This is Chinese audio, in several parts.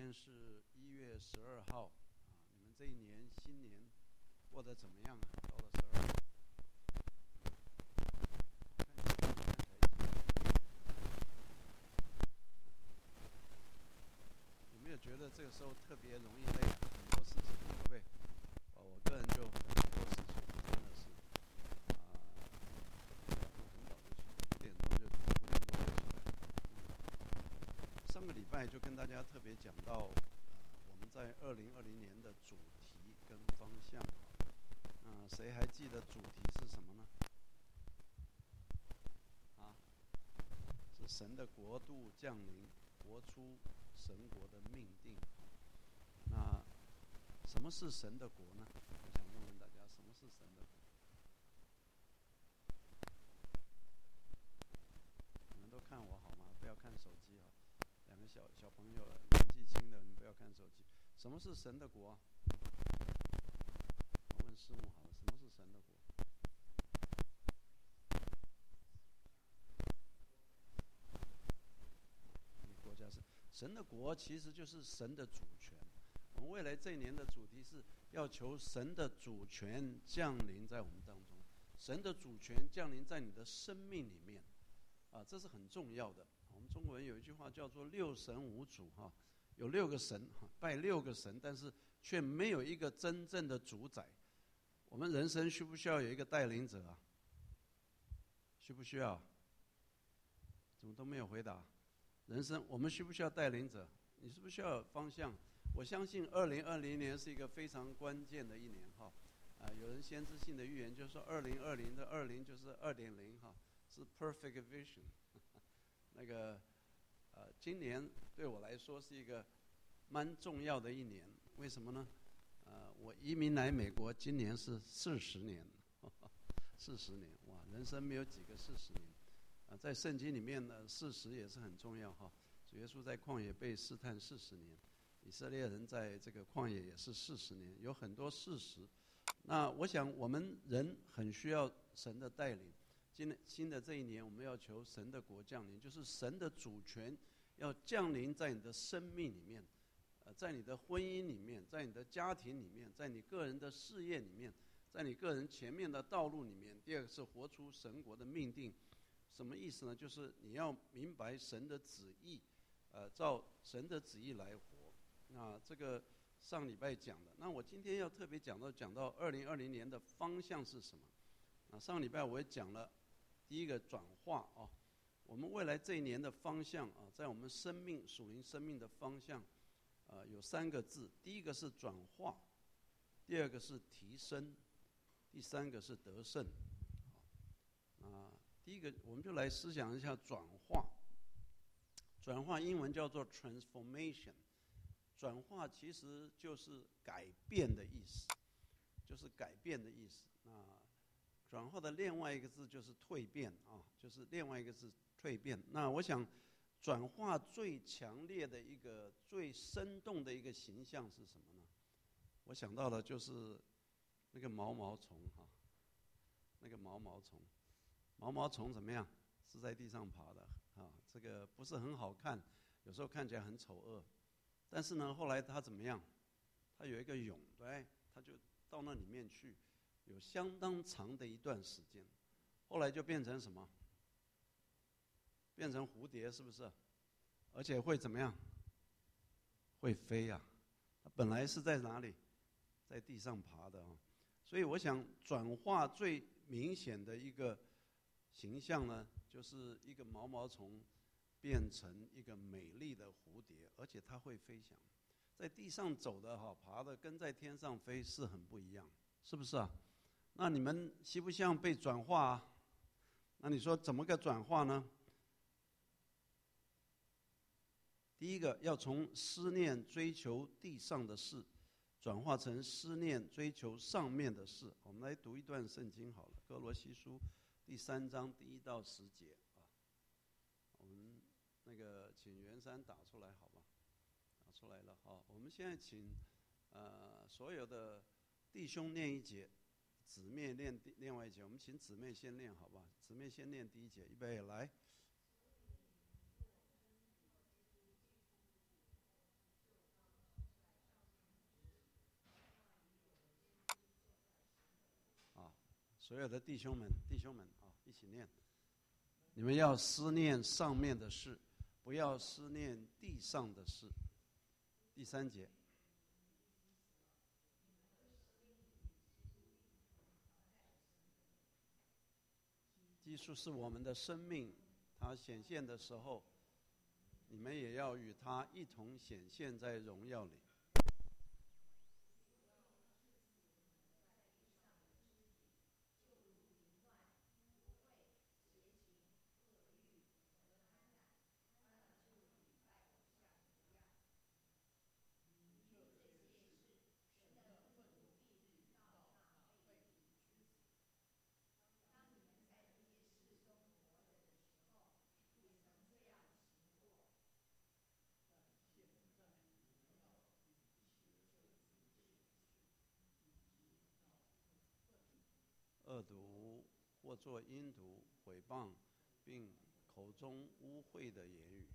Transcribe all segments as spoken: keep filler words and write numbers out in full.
天是一月十二号啊，你们这一年新年过得怎么样啊？到了十二号，有没有觉得这个时候特别容易累啊？很多事情，对不对？哦，我个人就很多事情真的是啊，很早就起，五点钟就五点多就起来。上个礼拜就跟大家特别讲到，呃，我们在二零二零年的主题跟方向。那谁还记得主题是什么呢？啊，是神的国度降临，活出神国的命定。那什么是神的国呢？我想问问大家，什么是神的国？你们都看我好吗？不要看手机啊！两个小小朋友年纪轻的，你们不要看手机。什么是神的国啊？我问师母好了，什么是神的国？国家是神的国，其实就是神的主权。我们未来这一年的主题是要求神的主权降临在我们当中，神的主权降临在你的生命里面，啊，这是很重要的。我们中国人有一句话叫做六神无主，哈，有六个神，拜六个神，但是却没有一个真正的主宰。我们人生需不需要有一个带领者啊？需不需要？怎么都没有回答？人生我们需不需要带领者？你是不是需要有方向？我相信二零二零年是一个非常关键的一年哈。啊、呃，有人先知性的预言就是说，二零二零的二零就是二点零哈，是 perfect vision。那个呃，今年对我来说是一个蛮重要的一年，为什么呢？呃，我移民来美国，今年是四十年，四十年哇，人生没有几个四十年。啊，在圣经里面呢，事实也是很重要哈。主耶稣在旷野被试探四十年，以色列人在这个旷野也是四十年，有很多事实。那我想我们人很需要神的带领。今新的这一年，我们要求神的国降临，就是神的主权要降临在你的生命里面，呃，在你的婚姻里面，在你的家庭里面，在你个人的事业里面，在你个人前面的道路里面。第二个是活出神国的命定。什么意思呢？就是你要明白神的旨意，呃，照神的旨意来活。那这个上礼拜讲的，那我今天要特别讲到讲到二零二零年的方向是什么？那上礼拜我也讲了第一个转化啊，我们未来这一年的方向啊，在我们生命属灵生命的方向，呃，有三个字，第一个是转化，第二个是提升，第三个是得胜。啊。第一个，我们就来思想一下转化。转化英文叫做 transformation， 转化其实就是改变的意思，就是改变的意思。那转化的另外一个字就是蜕变啊，就是另外一个字蜕变。那我想，转化最强烈的一个、最生动的一个形象是什么呢？我想到的就是那个毛毛虫哈，那个毛毛虫。毛毛虫怎么样？是在地上爬的啊，这个不是很好看，有时候看起来很丑恶。但是呢，后来它怎么样？它有一个蛹，对，它就到那里面去，有相当长的一段时间。后来就变成什么？变成蝴蝶，是不是？而且会怎么样？会飞啊！它本来是在哪里？在地上爬的啊。所以我想，转化最明显的一个形象呢，就是一个毛毛虫变成一个美丽的蝴蝶，而且它会飞翔，在地上走的哈，爬的跟在天上飞是很不一样，是不是啊？那你们希不希望被转化啊？那你说怎么个转化呢？第一个，要从思念追求地上的事，转化成思念追求上面的事。我们来读一段圣经好了，《哥罗西书》第三章第一到十节啊，我们那个请袁山打出来好吧？打出来了好，我们现在请呃所有的弟兄念一节，姊妹念另外一节。我们请姊妹先念好吧？姊妹先念第一节，预备来。 所有的弟兄们，弟兄们啊，一起念。你们要思念上面的事，不要思念地上的事。第三节。基督是我们的生命，他显现的时候，你们也要与他一同显现在荣耀里。恶毒或作阴毒、毁谤，并口中污秽的言语。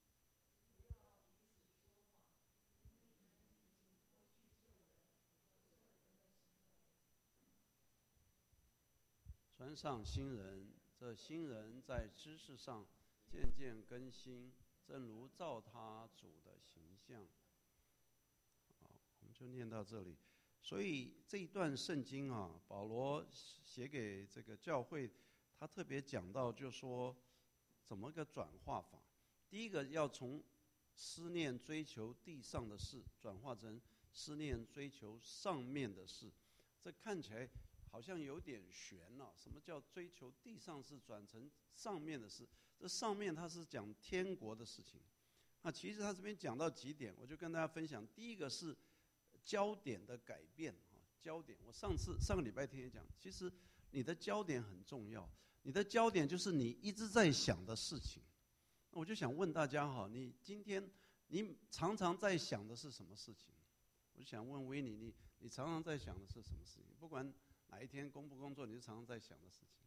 穿上新人，这新人在知识上渐渐更新，正如照他主的形象。好，我们就念到这里。所以这一段圣经啊，保罗写给这个教会，他特别讲到，就说怎么个转化法。第一个要从思念追求地上的事，转化成思念追求上面的事。这看起来好像有点悬啊，什么叫追求地上事转成上面的事？这上面他是讲天国的事情。那其实他这边讲到几点，我就跟大家分享。第一个是焦点的改变，焦点。我上次上个礼拜天也讲，其实你的焦点很重要。你的焦点就是你一直在想的事情。我就想问大家哈，你今天你常常在想的是什么事情？我就想问维尼，你你常常在想的是什么事情？不管哪一天工不工作，你是常常在想的事情。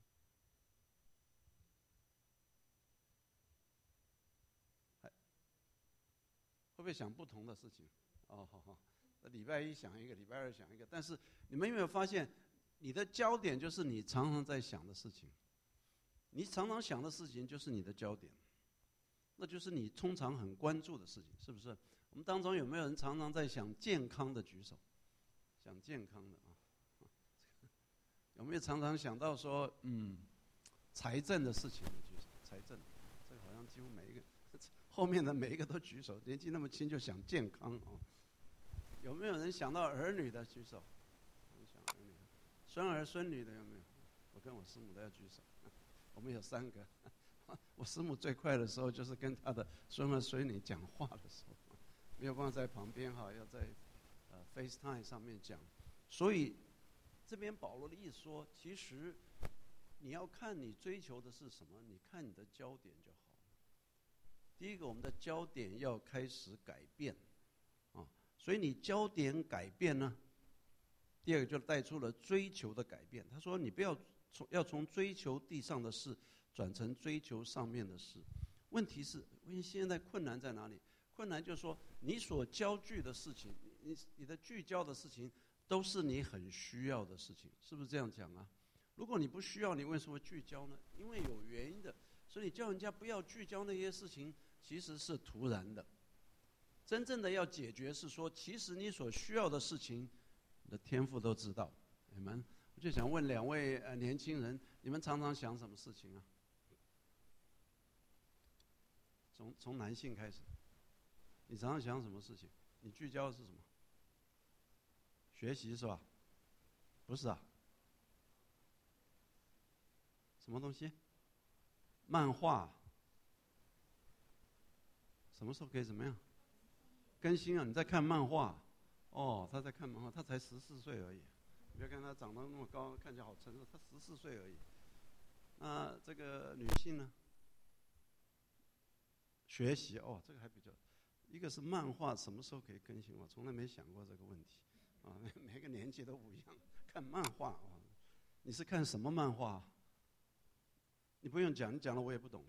会不会想不同的事情？哦，好好。礼拜一想一个，礼拜二想一个，但是你们有没有发现，你的焦点就是你常常在想的事情，你常常想的事情就是你的焦点，那就是你通常很关注的事情，是不是？我们当中有没有人常常在想健康的举手？想健康的啊，有没有常常想到说，嗯，财政的事情的举手？财政，这个好像几乎每一个后面的每一个都举手，年纪那么轻就想健康哦。有没有人想到儿女的举手？想儿女的，孙儿孙女的有没有？我跟我师母都要举手。我们有三个。我师母最快的时候就是跟她的孙儿孙女讲话的时候，没有办法在旁边哈，要在呃 FaceTime 上面讲。所以这边保罗的意思说，其实你要看你追求的是什么，你看你的焦点就好。第一个，我们的焦点要开始改变。所以你焦点改变呢，第二个就带出了追求的改变。他说你不要从要从追求地上的事转成追求上面的事。问题是，因为现在困难在哪里？困难就是说你所焦聚的事情，你你的聚焦的事情都是你很需要的事情，是不是这样讲啊？如果你不需要，你为什么会聚焦呢？因为有原因的。所以你叫人家不要聚焦那些事情，其实是突然的。真正的要解决是说，其实你所需要的事情，你的天父都知道。你们，我就想问两位呃年轻人，你们常常想什么事情啊？从从男性开始，你常常想什么事情？你聚焦的是什么？学习是吧？不是啊。什么东西？漫画。什么时候可以怎么样？更新啊！你在看漫画，哦，他在看漫画，他才十四岁而已。你不要看他长得那么高，看起来好成熟，他十四岁而已。那这个女性呢？学习哦，这个还比较。一个是漫画什么时候可以更新？我从来没想过这个问题。啊，每个年纪都不一样。看漫画啊，你是看什么漫画？你不用讲，你讲了我也不懂。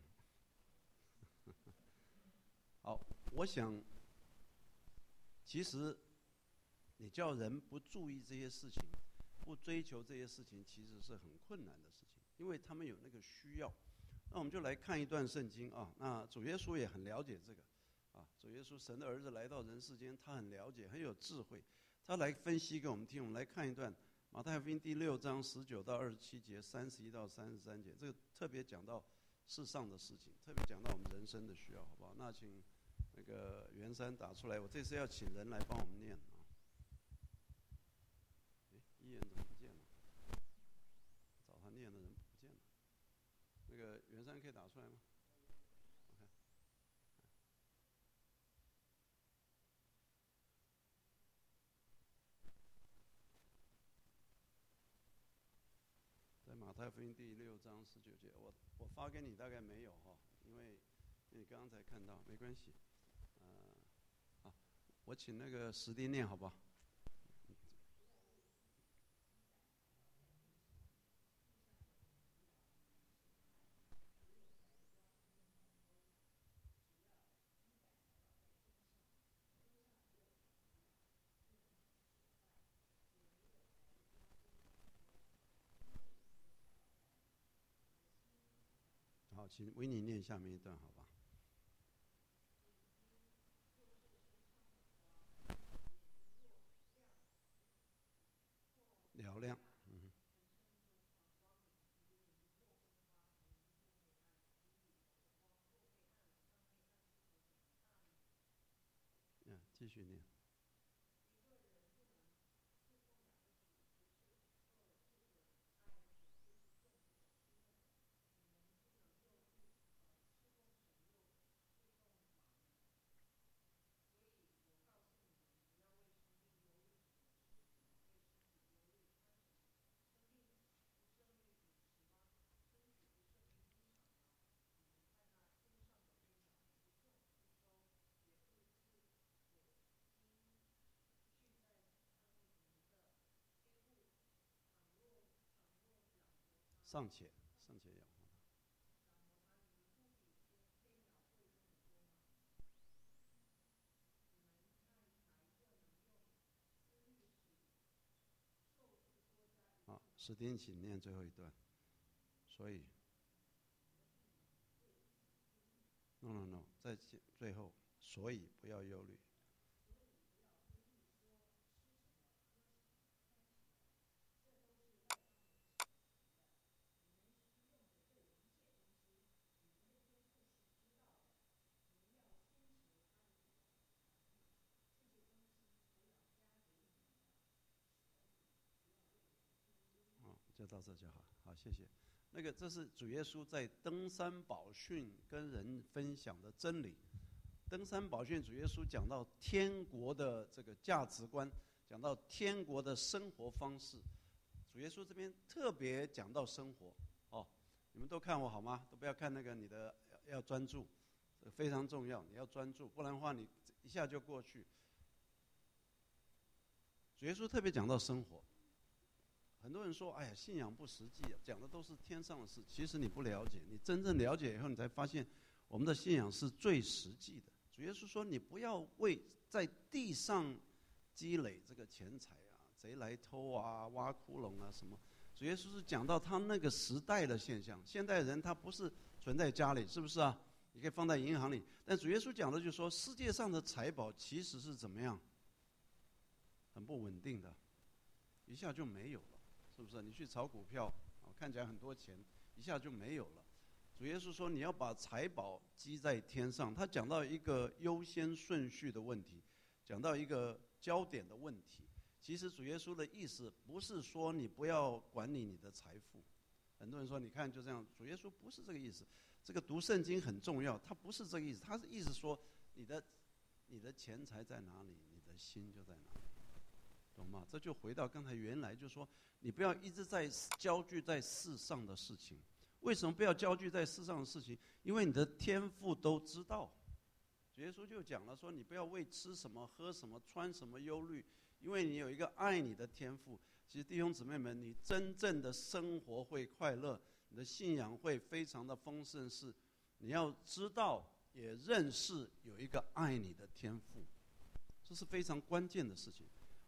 好，我想。其实，你叫人不注意这些事情， 不追求这些事情，其实是很困难的事情，因为他们有那个需要。那我们就来看一段圣经啊。那主耶稣也很了解这个啊。主耶稣神的儿子来到人世间，他很了解，很有智慧，他来分析给我们听。我们来看一段马太福音第六章十九到二十七节，三十一到三十三节，这个特别讲到世上的事情，特别讲到我们人生的需要，好不好？那请那个袁山打出来，我这次要请人来帮我们念啊。哎，一言怎么不见了？找他念的人不见了。那个袁山可以打出来吗？ OK。在马太福音第六章十九节，我我发给你大概没有哈，因为你刚刚才看到，没关系。呃，好，我请那个史丁念好不好？好，请维尼念下面一段，好吧？嘹亮，嗯，嗯，继续念。尚且，尚且要。好，史丁，请念最后一段。所以 ，no no no， 在最后，所以不要忧虑。哦，就到这就好，好，谢谢。那个，这是主耶稣在登山宝训跟人分享的真理。登山宝训，主耶稣讲到天国的这个价值观，讲到天国的生活方式。主耶稣这边特别讲到生活哦，你们都看我好吗？都不要看那个，你的要要专注，这个非常重要，你要专注，不然的话你一下就过去。主耶稣特别讲到生活。很多人说：“哎呀，信仰不实际，讲的都是天上的事。”其实你不了解，你真正了解以后，你才发现我们的信仰是最实际的。主耶稣说：“你不要为在地上积累这个钱财啊，贼来偷啊，挖窟窿啊什么。”主耶稣是讲到他那个时代的现象。现代人他不是存在家里，是不是啊？你可以放在银行里，但主耶稣讲的就是说，世界上的财宝其实是怎么样？很不稳定的，一下就没有了。是不是？你去炒股票，看起来很多钱，一下就没有了。主耶稣说，你要把财宝积在天上。他讲到一个优先顺序的问题，讲到一个焦点的问题。其实主耶稣的意思不是说你不要管理你的财富。很多人说，你看就这样，主耶稣不是这个意思。这个读圣经很重要，他不是这个意思，他是意思说，你的你的钱财在哪里，你的心就在哪里。懂吗？这就回到刚才原来，就是说，你不要一直在焦聚在世上的事情。为什么不要焦聚在世上的事情？因为你的天父都知道。主耶稣就讲了说，你不要为吃什么、喝什么、穿什么忧虑，因为你有一个爱你的天父。其实弟兄姊妹们，你真正的生活会快乐，你的信仰会非常的丰盛，是你要知道也认识有一个爱你的天父，这是非常关键的事情。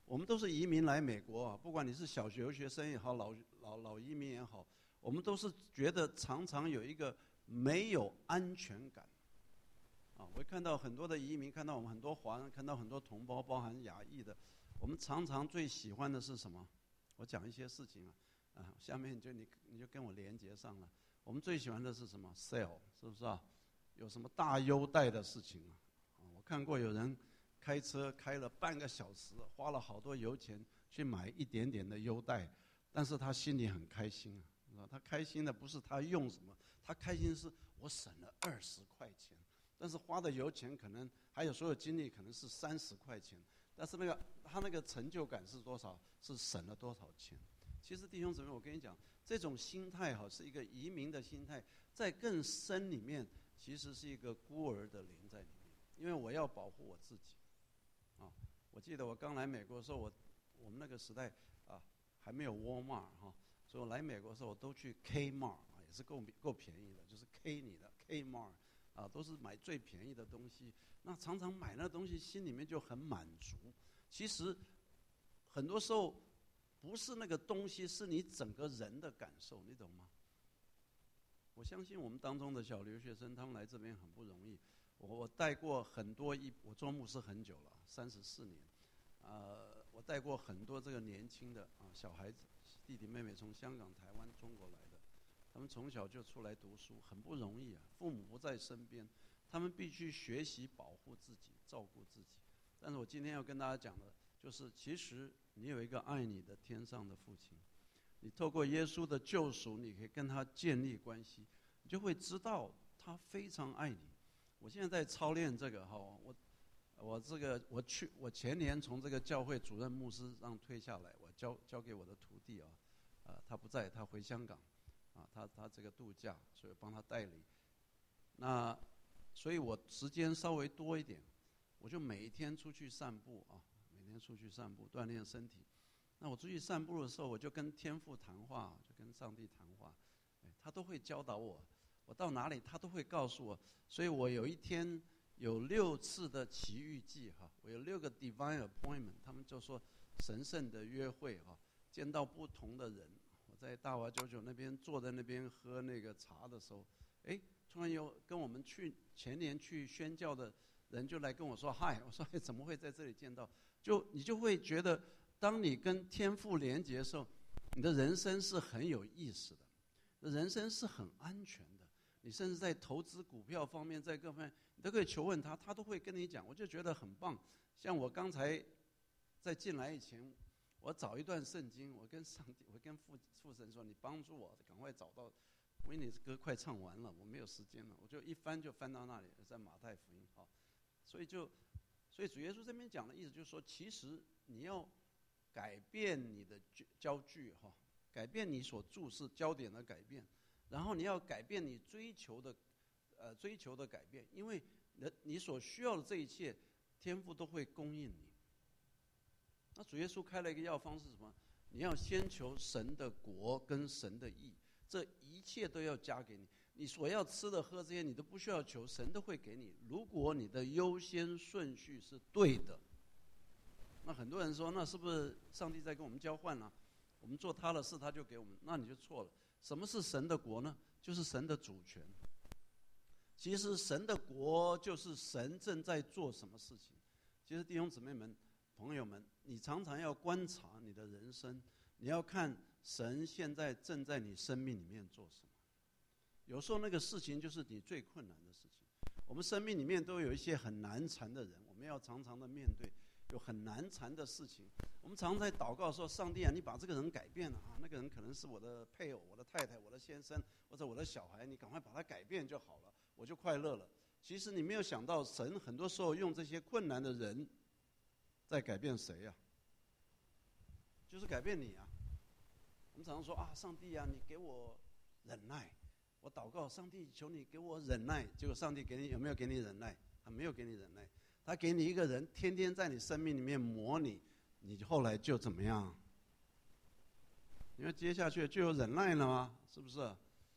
我们都是移民来美国啊，不管你是小学留学生也好，老老老移民也好，我们都是觉得常常有一个没有安全感。啊，我会看到很多的移民，看到我们很多华人，看到很多同胞，包含亚裔的，我们常常最喜欢的是什么？我讲一些事情啊，啊，下面就你你就跟我连接上了。我们最喜欢的是什么 ？sale， 是不是啊？有什么大优待的事情啊？啊，我看过有人开车开了半个小时，花了好多油钱去买一点点的优待，但是他心里很开心啊。他开心的不是他用什么，他开心的是我省了二十块钱，但是花的油钱可能还有所有精力可能是三十块钱，但是那个他那个成就感是多少？是省了多少钱？其实弟兄姊妹，我跟你讲，这种心态哈是一个移民的心态，在更深里面其实是一个孤儿的灵在里面，因为我要保护我自己。啊，我记得我刚来美国的时候，我我们那个时代啊还没有 Walmart 哈，所以我来美国的时候我都去 Kmart 啊，也是够够便宜的，就是 K 你的 Kmart 啊，都是买最便宜的东西。那常常买那东西，心里面就很满足。其实很多时候不是那个东西，是你整个人的感受，你懂吗？我相信我们当中的小留学生，他们来这边很不容易。我我带过很多一，我做牧师很久了，三十四年，呃，我带过很多这个年轻的啊小孩子，弟弟妹妹从香港、台湾、中国来的，他们从小就出来读书，很不容易啊。父母不在身边，他们必须学习保护自己、照顾自己。但是我今天要跟大家讲的，就是其实你有一个爱你的天上的父亲，你透过耶稣的救赎，你可以跟他建立关系，你就会知道他非常爱你。我现在在操练这个哈，我我这个我去我前年从这个教会主任牧师让退下来，我交交给我的徒弟啊，啊、呃、他不在，他回香港，啊他他这个度假，所以帮他代理。那所以我时间稍微多一点，我就每一天出去散步啊，每天出去散步锻炼身体。那我出去散步的时候，我就跟天父谈话，就跟上帝谈话，哎，他都会教导我。我到哪里，他都会告诉我，所以我有一天有六次的奇遇记哈，我有六个 divine appointment， 他们就说神圣的约会哈，见到不同的人。我在大华九九那边坐在那边喝那个茶的时候，哎，突然有跟我们去前年去宣教的人就来跟我说嗨，我说哎怎么会在这里见到？就你就会觉得，当你跟天父连结的时候，你的人生是很有意思的，人生是很安全的。你甚至在投资股票方面，在各方面，你都可以求问他，他都会跟你讲。我就觉得很棒。像我刚才在进来以前，我找一段圣经，我跟上帝，我跟父父神说：“你帮助我，赶快找到。”因为你的歌快唱完了，我没有时间了，我就一翻就翻到那里，在马太福音好，所以就，所以主耶稣这边讲的意思就是说，其实你要改变你的焦距哈，改变你所注视焦点的改变。然后你要改变你追求的，呃，追求的改变，因为你所需要的这一切，天父都会供应你。那主耶稣开了一个药方是什么？你要先求神的国跟神的义，这一切都要加给你。你所要吃的喝这些，你都不需要求，神都会给你。如果你的优先顺序是对的，那很多人说，那是不是上帝在跟我们交换啊？我们做他的事，他就给我们，那你就错了。什么是神的国呢？就是神的主权。其实神的国就是神正在做什么事情。其实弟兄姊妹们、朋友们，你常常要观察你的人生，你要看神现在正在你生命里面做什么。有时候那个事情就是你最困难的事情。我们生命里面都有一些很难缠的人，我们要常常的面对。有很难缠的事情，我们常常在祷告说：“上帝啊，你把这个人改变了啊！那个人可能是我的配偶、我的太太、我的先生或者我的小孩，你赶快把他改变就好了，我就快乐了。”其实你没有想到，神很多时候用这些困难的人，在改变谁啊？就是改变你啊！我们常常说啊，上帝啊，你给我忍耐。我祷告，上帝求你给我忍耐。结果上帝给你有没有给你忍耐？他没有给你忍耐。他给你一个人，天天在你生命里面磨你，你后来就怎么样？因为接下去就有忍耐了吗？是不是？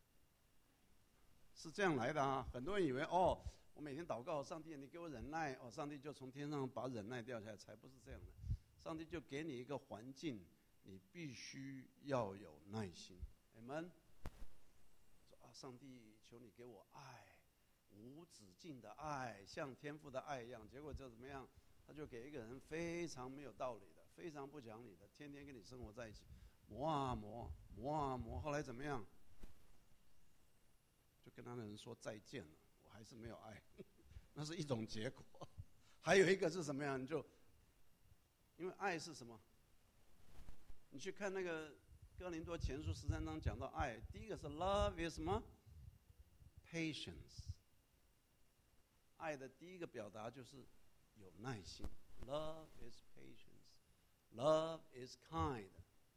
是这样来的啊！很多人以为哦，我每天祷告，上帝你给我忍耐，哦，上帝就从天上把忍耐掉下来，才不是这样的。 上帝就给你一个环境，你必须要有耐心。Amen。说啊，上帝求你给我爱，无止境的爱，像天父的爱一样。结果就怎么样？他就给一个人非常没有道理的，非常不讲理的，天天跟你生活在一起，磨啊磨，磨啊磨。后来怎么样？就跟他的人说再见了。我还是没有爱，那是一种结果。还有一个是什么样？你就因为爱是什么？你去看那个哥林多前书十三章讲到爱，第一个是 love is 什么 ？patience。爱的第一个表达就是有耐心。Love is patience. Love is kind.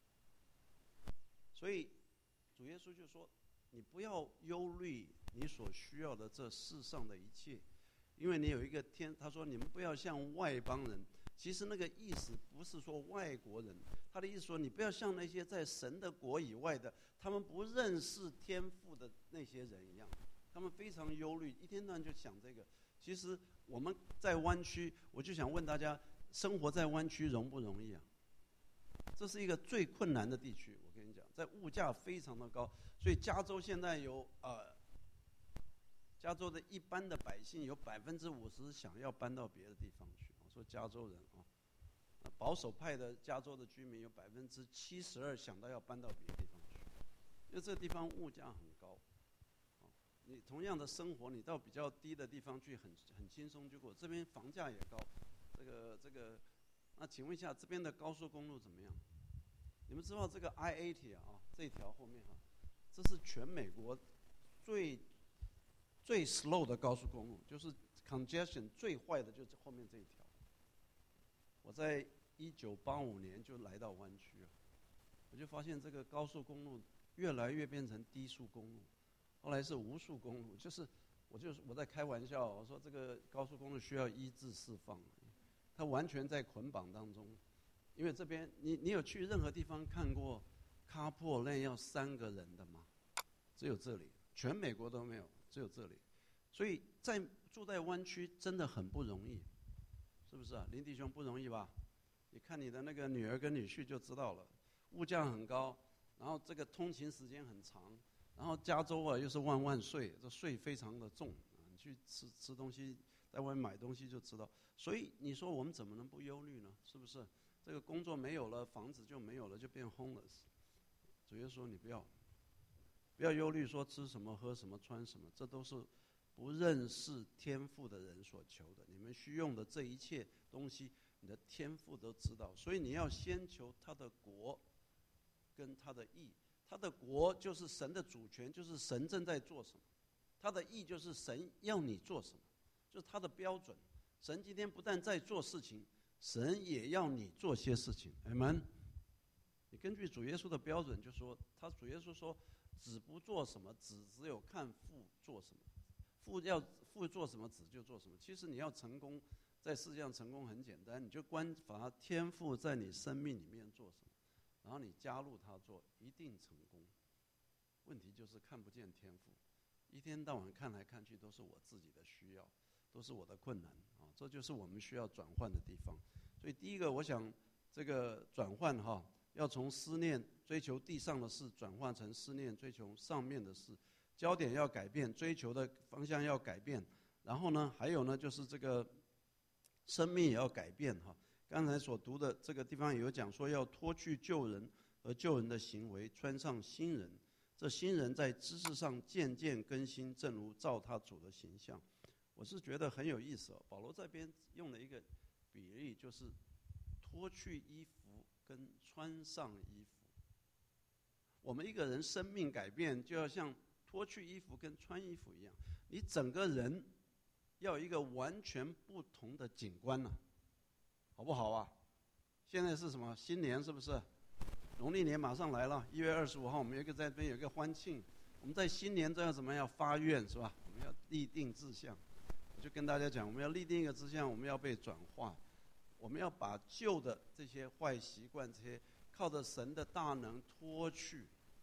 所以主耶稣就说：你不要忧虑你所需要的这世上的一切，因为你有一个天。他说：你们不要像外邦人。其实那个意思不是说外国人，他的意思说你不要像那些在神的国以外的，他们不认识天父的那些人一样，他们非常忧虑，一天到晚就想这个。其实我们在湾区，我就想问大家，生活在湾区容不容易啊？这是一个最困难的地区，我跟你讲，在物价非常的高，所以加州现在有呃，加州的一般的百姓有百分之五十想要搬到别的地方去。我说加州人啊，保守派的加州的居民有百分之七十二想到要搬到别的地方去，因为这个地方物价很高。你同样的生活，你到比较低的地方去很很轻松就过。这边房价也高，这个这个，那请问一下，这边的高速公路怎么样？你们知道这个 I eighty 啊，这一条后面啊，这是全美国最最 slow 的高速公路，就是 congestion 最坏的就是后面这一条。我在一九八五年就来到湾区啊，我就发现这个高速公路越来越变成低速公路。后来是无数公路，就是我就是我在开玩笑，我说这个高速公路需要医治释放，它完全在捆绑当中。因为这边你你有去任何地方看过 carpool lane 要三个人的吗？只有这里，全美国都没有，只有这里。所以在住在湾区真的很不容易，是不是啊？林弟兄不容易吧？你看你的那个女儿跟女婿就知道了，物价很高，然后这个通勤时间很长。然后加州啊又是万万税，这税非常的重啊！你去吃吃东西，在外面买东西就知道。所以你说我们怎么能不忧虑呢？是不是？这个工作没有了，房子就没有了，就变 homeless。主耶稣说你不要，不要忧虑说吃什么、喝什么、穿什么，这都是不认识天父的人所求的。你们需用的这一切东西，你的天父都知道。所以你要先求他的国跟他的义。他的国就是神的主权，就是神正在做什么；他的义就是神要你做什么，就是他的标准。神今天不但在做事情，神也要你做些事情。Amen。你根据主耶稣的标准，就说他主耶稣说，子不做什么，子只有看父做什么；父要父做什么，子就做什么。其实你要成功，在世界上成功很简单，你就观察天父在你生命里面做什么。然后你加入他做，一定成功。问题就是看不见天赋，一天到晚看来看去都是我自己的需要，都是我的困难啊！这就是我们需要转换的地方。所以第一个，我想这个转换哈，要从思念追求地上的事，转换成思念追求上面的事，焦点要改变，追求的方向要改变。然后呢，还有呢，就是这个生命也要改变哈。刚才所读的这个地方有讲说，要脱去旧人和旧人的行为，穿上新人。这新人在知识上渐渐更新，正如照他主的形象。我是觉得很有意思哦。保罗这边用了一个比喻，就是脱去衣服跟穿上衣服。我们一个人生命改变，就要像脱去衣服跟穿衣服一样，你整个人要有一个完全不同的景观啊。好不好啊？现在是什么新年？是不是？农历年马上来了，一月二十五号，我们有一个在这边有一个欢庆。我们在新年这要怎么样发愿是吧？我们要立定志向。我就跟大家讲，我们要立定一个志向，我们要被转化，我们要把旧的这些坏习惯，这些靠着神的大能脱去。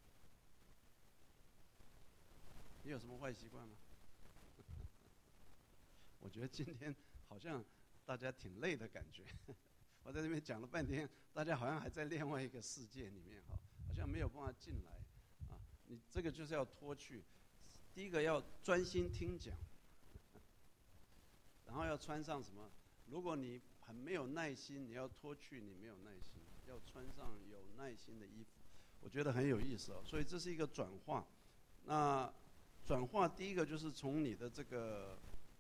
你有什么坏习惯吗？我觉得今天好像大家挺累的感觉。 我在这边讲了半天，大家好像还在另外一个世界里面哈，好像没有办法进来啊。你这个就是要脱去，第一个要专心听讲，然后要穿上什么？如果你很没有耐心，你要脱去你没有耐心，要穿上有耐心的衣服。我觉得很有意思哦，所以这是一个转化。那转化第一个就是从你的这个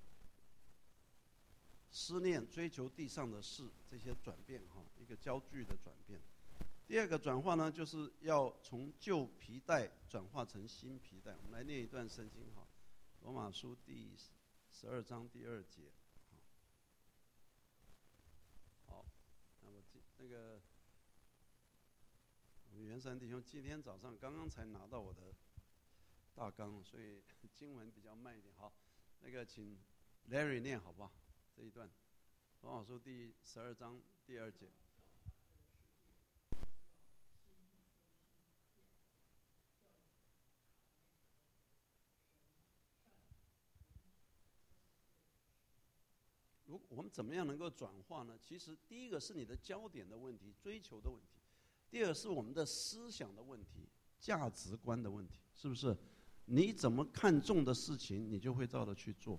思念追求地上的事这些转变哈，一个焦距的转变。第二个转化呢，就是要从旧皮带转化成新皮带。我们来念一段圣经哈，《罗马书》第十二章第二节。好，那我那个我们元山弟兄今天早上刚刚才拿到我的大纲，所以经文比较慢一点。好，那个请 Larry 念好不好？这一段，《罗马书》第十二章第二节。如我们怎么样能够转化呢？其实第一个是你的焦点的问题、追求的问题；第二是我们的思想的问题、价值观的问题，是不是？你怎么看重的事情，你就会照着去做。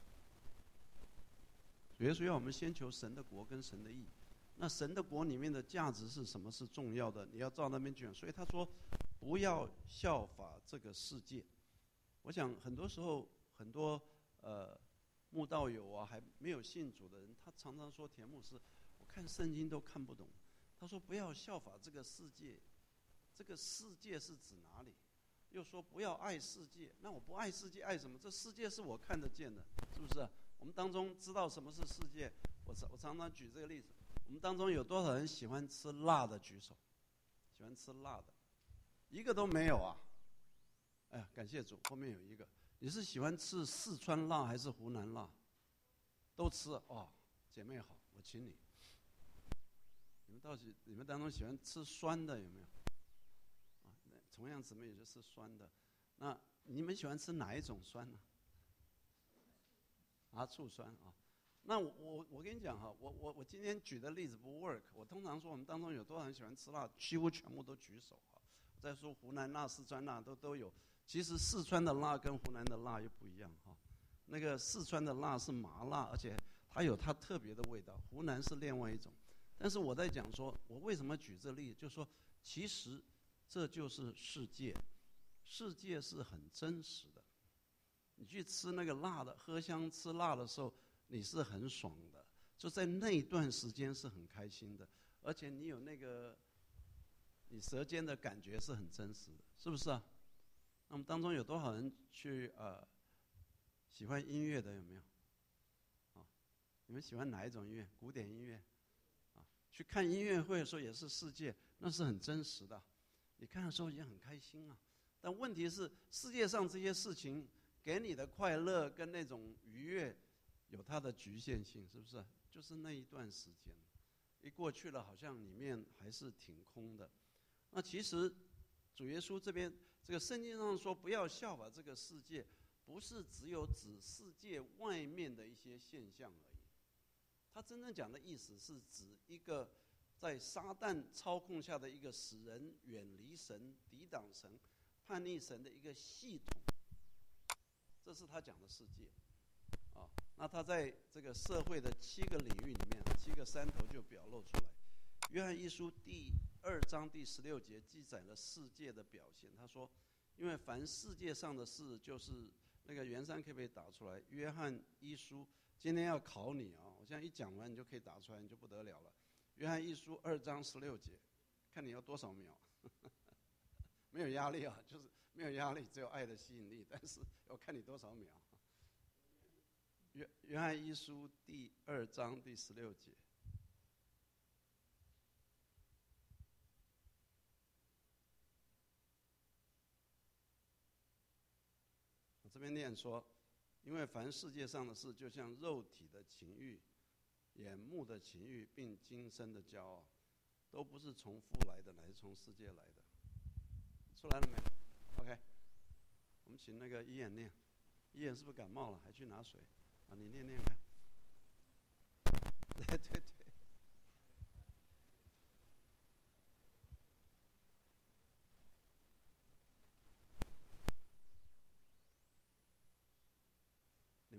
主耶稣要我们先求神的国跟神的义，那神的国里面的价值是什么是重要的？你要照那边去讲。所以他说，不要效法这个世界。我想很多时候很多呃。慕道友啊，还没有信主的人，他常常说田牧师，我看圣经都看不懂。他说不要效法这个世界，这个世界是指哪里？又说不要爱世界，那我不爱世界，爱什么？这世界是我看得见的，是不是？我们当中知道什么是世界？我我常常举这个例子，我们当中有多少人喜欢吃辣的？举手，喜欢吃辣的，一个都没有啊！哎呀，感谢主，后面有一个。你是喜欢吃四川辣还是湖南辣？都吃哦，姐妹好，我请你。你们到底你们当中喜欢吃酸的有没有？啊，同样姊妹也是吃酸的。那你们喜欢吃哪一种酸呢？啊，醋酸啊。那我我我跟你讲哈，我我我今天举的例子不 work。我通常说我们当中有多少人喜欢吃辣，几乎全部都举手啊。我再说湖南辣、四川辣都都有。其实四川的辣跟湖南的辣又不一样哈，那个四川的辣是麻辣，而且它有它特别的味道，湖南是另外一种。但是我在讲说，我为什么举这例子，就是说，其实这就是世界，世界是很真实的。你去吃那个辣的，喝香吃辣的时候，你是很爽的，就在那一段时间是很开心的，而且你有那个你舌尖的感觉是很真实的，是不是啊？那么当中有多少人去呃喜欢音乐的有没有？啊，你们喜欢哪一种音乐？古典音乐，啊，去看音乐会的时候也是世界，那是很真实的。你看的时候也很开心啊。但问题是，世界上这些事情给你的快乐跟那种愉悦，有它的局限性，是不是？就是那一段时间，一过去了，好像里面还是挺空的。那其实主耶稣这边这个圣经上说不要效法这个世界，不是只有指世界外面的一些现象而已。他真正讲的意思是指一个在撒旦操控下的一个使人远离神、抵挡神、叛逆神的一个系统。这是他讲的世界啊。那他在这个社会的七个领域里面，七个山头就表露出来。约翰一书第二章第十六节记载了世界的表现。他说，因为凡世界上的事，就是那个圆山可不可以打出来？约翰一书今天要考你啊！我现在一讲完，你就可以打出来，你就不得了了。约翰一书二章十六节，看你要多少秒。没有压力啊，就是没有压力，只有爱的吸引力。但是要看你多少秒。约约翰一书第二章第十六节。这边念说，因为凡世界上的事，就像肉体的情欲、眼目的情欲，并今生的骄傲，都不是从父来的，乃是从世界来的。出来了没 ？OK， 我们请那个一眼念，一眼是不是感冒了？还去拿水？啊，你念念看。对对对，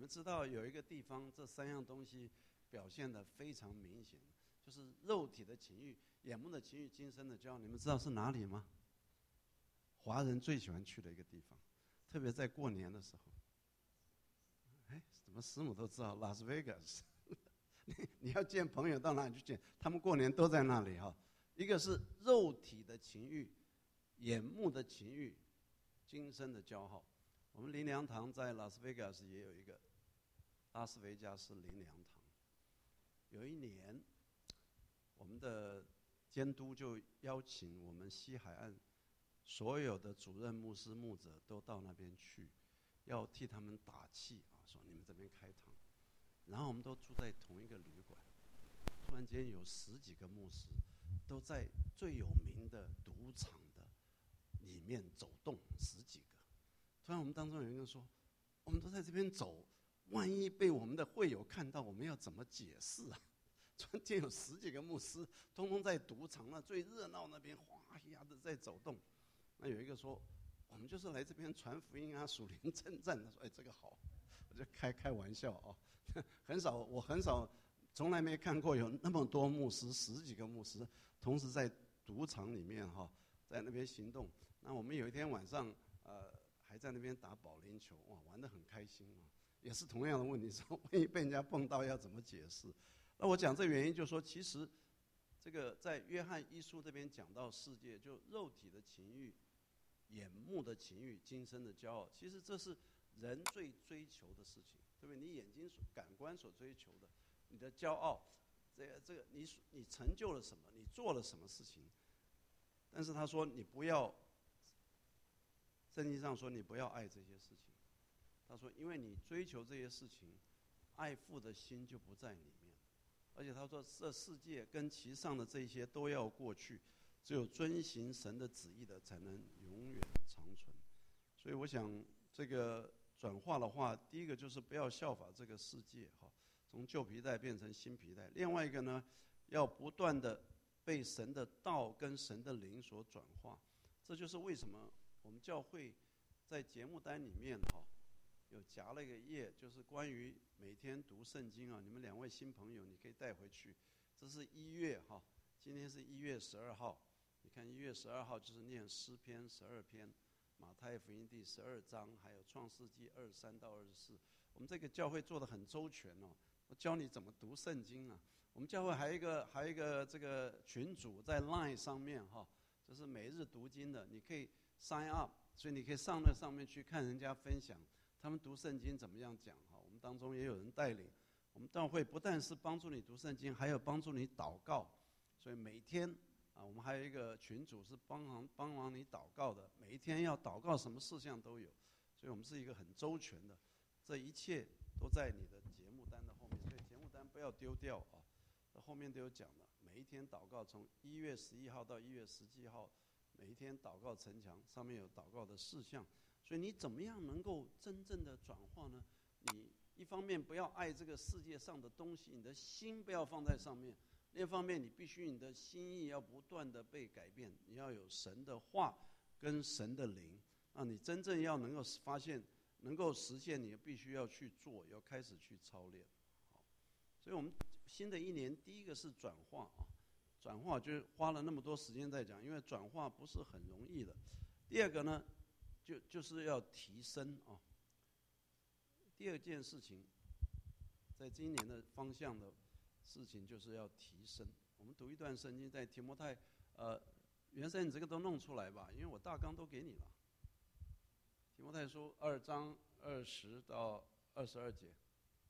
们知道有一个地方，这三样东西表现得非常明显，就是肉体的情欲、眼目的情欲、今生的骄傲。你们知道是哪里吗？华人最喜欢去的一个地方，特别在过年的时候。哎，怎么师母都知道拉斯维加斯？你要见朋友到哪里去见？他们过年都在那里哈。一个是肉体的情欲、眼目的情欲、今生的骄傲。我们灵粮堂在拉斯维加斯也有一个拉斯维加斯灵粮堂。有一年，我们的监督就邀请我们西海岸所有的主任牧师牧者都到那边去，要替他们打气啊，说你们这边开堂。然后我们都住在同一个旅馆，突然间有十几个牧师都在最有名的赌场的里面走动，十几个。突然我们当中有一个人说，我们都在这边走，万一被我们的会友看到，我们要怎么解释啊？突然间有十几个牧师通通在赌场那最热闹那边哗呀的在走动。那有一个说，我们就是来这边传福音啊，属灵征战。他说，哎，这个好。我就开开玩笑啊，很少，我很少，从来没看过有那么多牧师，十几个牧师同时在赌场里面哈，在那边行动。那我们有一天晚上，呃，还在那边打保龄球，哇，玩得很开心啊。也是同样的问题，说万一被人家碰到要怎么解释？那我讲这原因就是说，其实这个在约翰一书这边讲到世界，就肉体的情欲、眼目的情欲、今生的骄傲，其实这是人最追求的事情，对不对？你眼睛所感官所追求的，你的骄傲，这个这个你你成就了什么？你做了什么事情？但是他说你不要，圣经上说你不要爱这些事情。他说，因为你追求这些事情，爱父的心就不在里面。而且他说，这世界跟其上的这些都要过去，只有遵行神的旨意的才能永远长存。所以我想这个转化的话，第一个就是不要效法这个世界哈，从旧皮带变成新皮带。另外一个呢，要不断的被神的道跟神的灵所转化。这就是为什么我们教会在节目单里面哈，有夹了一个页，就是关于每天读圣经啊。你们两位新朋友，你可以带回去。这是一月哈，今天是一月十二号。你看一月十二号就是念诗篇十二篇。马太福音第十二章，还有创世纪二十三到二十四，我们这个教会做得很周全哦。我教你怎么读圣经啊。我们教会还有一个还有一个这个群组在 Line 上面哈，就是每日读经的，你可以 sign up， 所以你可以上那上面去看人家分享他们读圣经怎么样讲哈。我们当中也有人带领。我们教会不但是帮助你读圣经，还有帮助你祷告，所以每天。啊，我们还有一个群组是帮忙帮忙你祷告的，每一天要祷告什么事项都有，所以我们是一个很周全的，这一切都在你的节目单的后面，所以节目单不要丢掉啊，后面都有讲的，每一天祷告，从一月十一号到一月十七号，每一天祷告城墙上面有祷告的事项，所以你怎么样能够真正的转化呢？你一方面不要爱这个世界上的东西，你的心不要放在上面。另一方面，你必须你的心意要不断的被改变，你要有神的话跟神的灵，那你真正要能够发现、能够实现，你必须要去做，要开始去操练。好，所以我们新的一年第一个是转化啊，转化就是花了那么多时间在讲，因为转化不是很容易的。第二个呢，就就是要提升啊。第二件事情，在今年的方向的。事情就是要提升。我们读一段圣经，在提摩太，呃，原生你这个都弄出来吧，因为我大纲都给你了。提摩太书二章二十到二十二节。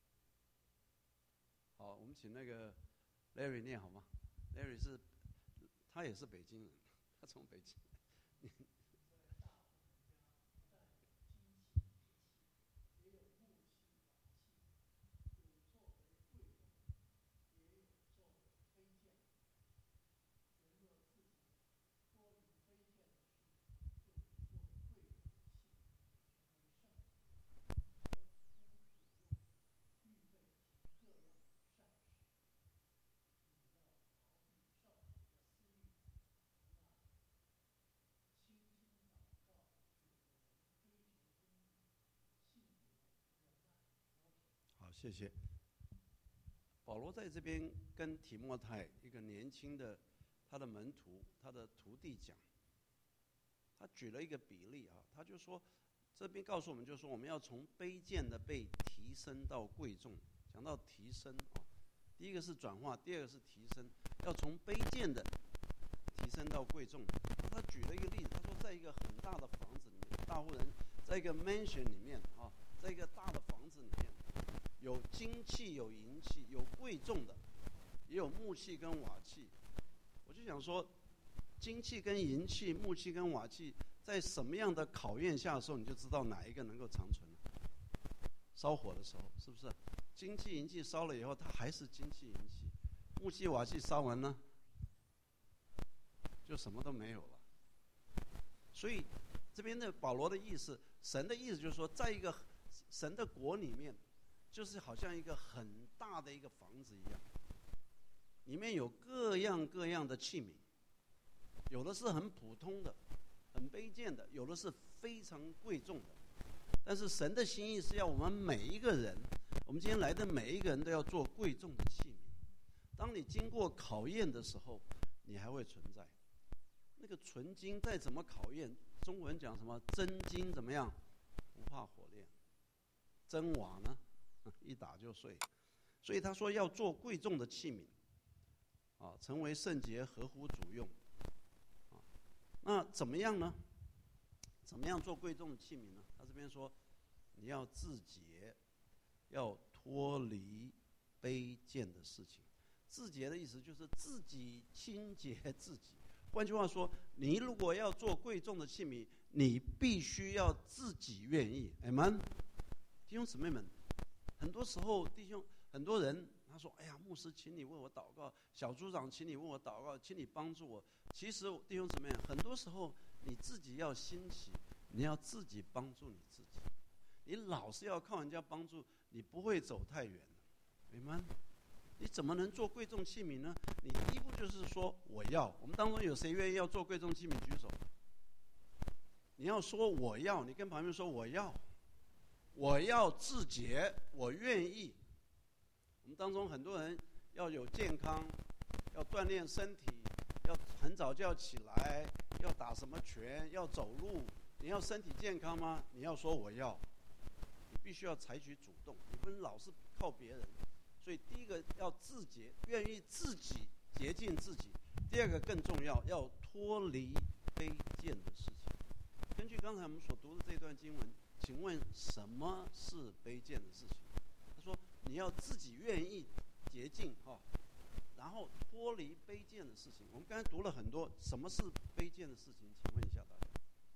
好，我们请那个 Larry 念好吗 ？Larry 是，他也是北京人，他从北京。 好，谢谢。保罗在这边跟提摩太一个年轻的他的门徒、他的徒弟讲，他举了一个比例啊，他就说，这边告诉我们，就是说我们要从卑贱的被提升到贵重。讲到提升啊，第一个是转化，第二个是提升，要从卑贱的提升到贵重。他举了一个例子，他说，在一个很大的房子里面，大户人在一个 mansion 里面啊，在一个大的房子里面，有金器，有银器，有贵重的，也有木器跟瓦器。我就想说，金器跟银器、木器跟瓦器，在什么样的考验下的时候，你就知道哪一个能够长存了。烧火的时候，是不是？金器、银器烧了以后，它还是金器、银器；木器、瓦器烧完呢，就什么都没有了。所以，这边的保罗的意思，神的意思就是说，在一个神的国里面，就是好像一个很大的一个房子一样，里面有各样各样的器皿，有的是很普通的、很卑贱的，有的是非常贵重的。但是神的心意是要我们每一个人，我们今天来的每一个人都要做贵重的器皿。当你经过考验的时候，你还会存在。那个纯金再怎么考验，中文讲什么真金怎么样？不怕火炼。真瓦呢，一打就碎。所以他说要做贵重的器皿，啊，成为圣洁，合乎主用。啊，那怎么样呢？怎么样做贵重的器皿呢？他这边说，你要自洁，要脱离卑贱的事情。自洁的意思就是自己清洁自己。换句话说，你如果要做贵重的器皿，你必须要自己愿意。Amen。弟兄姊妹们，很多时候弟兄很多人他说：“哎呀，牧师，请你为我祷告；小组长，请你为我祷告，请你帮助我。”其实弟兄姊妹，很多时候你自己要兴起，你要自己帮助你自己。你老是要靠人家帮助，你不会走太远的。Amen。你怎么能做贵重器皿呢？你第一步就是说我要。我们当中有谁愿意要做贵重器皿？举手。你要说我要，你跟旁边说我要，我要自洁，我愿意。我们当中很多人要有健康，要锻炼身体，要很早就要起来，要打什么拳，要走路。你要身体健康吗？你要说我要，你必须要采取主动，你不能老是靠别人。所以第一个要自洁，愿意自己洁净自己；第二个更重要，要脱离卑贱的事情。根据刚才我们所读的这段经文，请问什么是卑贱的事情？他说你要自己愿意洁净哈，然后脱离卑贱的事情。我们刚才读了很多，什么是卑贱的事情？请问一下大家。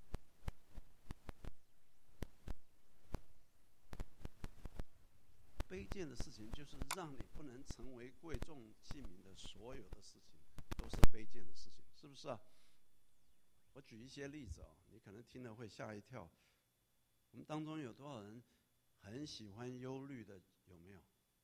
卑贱的事情就是让你不能成为贵重器皿的所有的事情，都是卑贱的事情，是不是啊？我举一些例子哦，你可能听了会吓一跳。我们当中有多少人很喜欢忧虑的？有没有？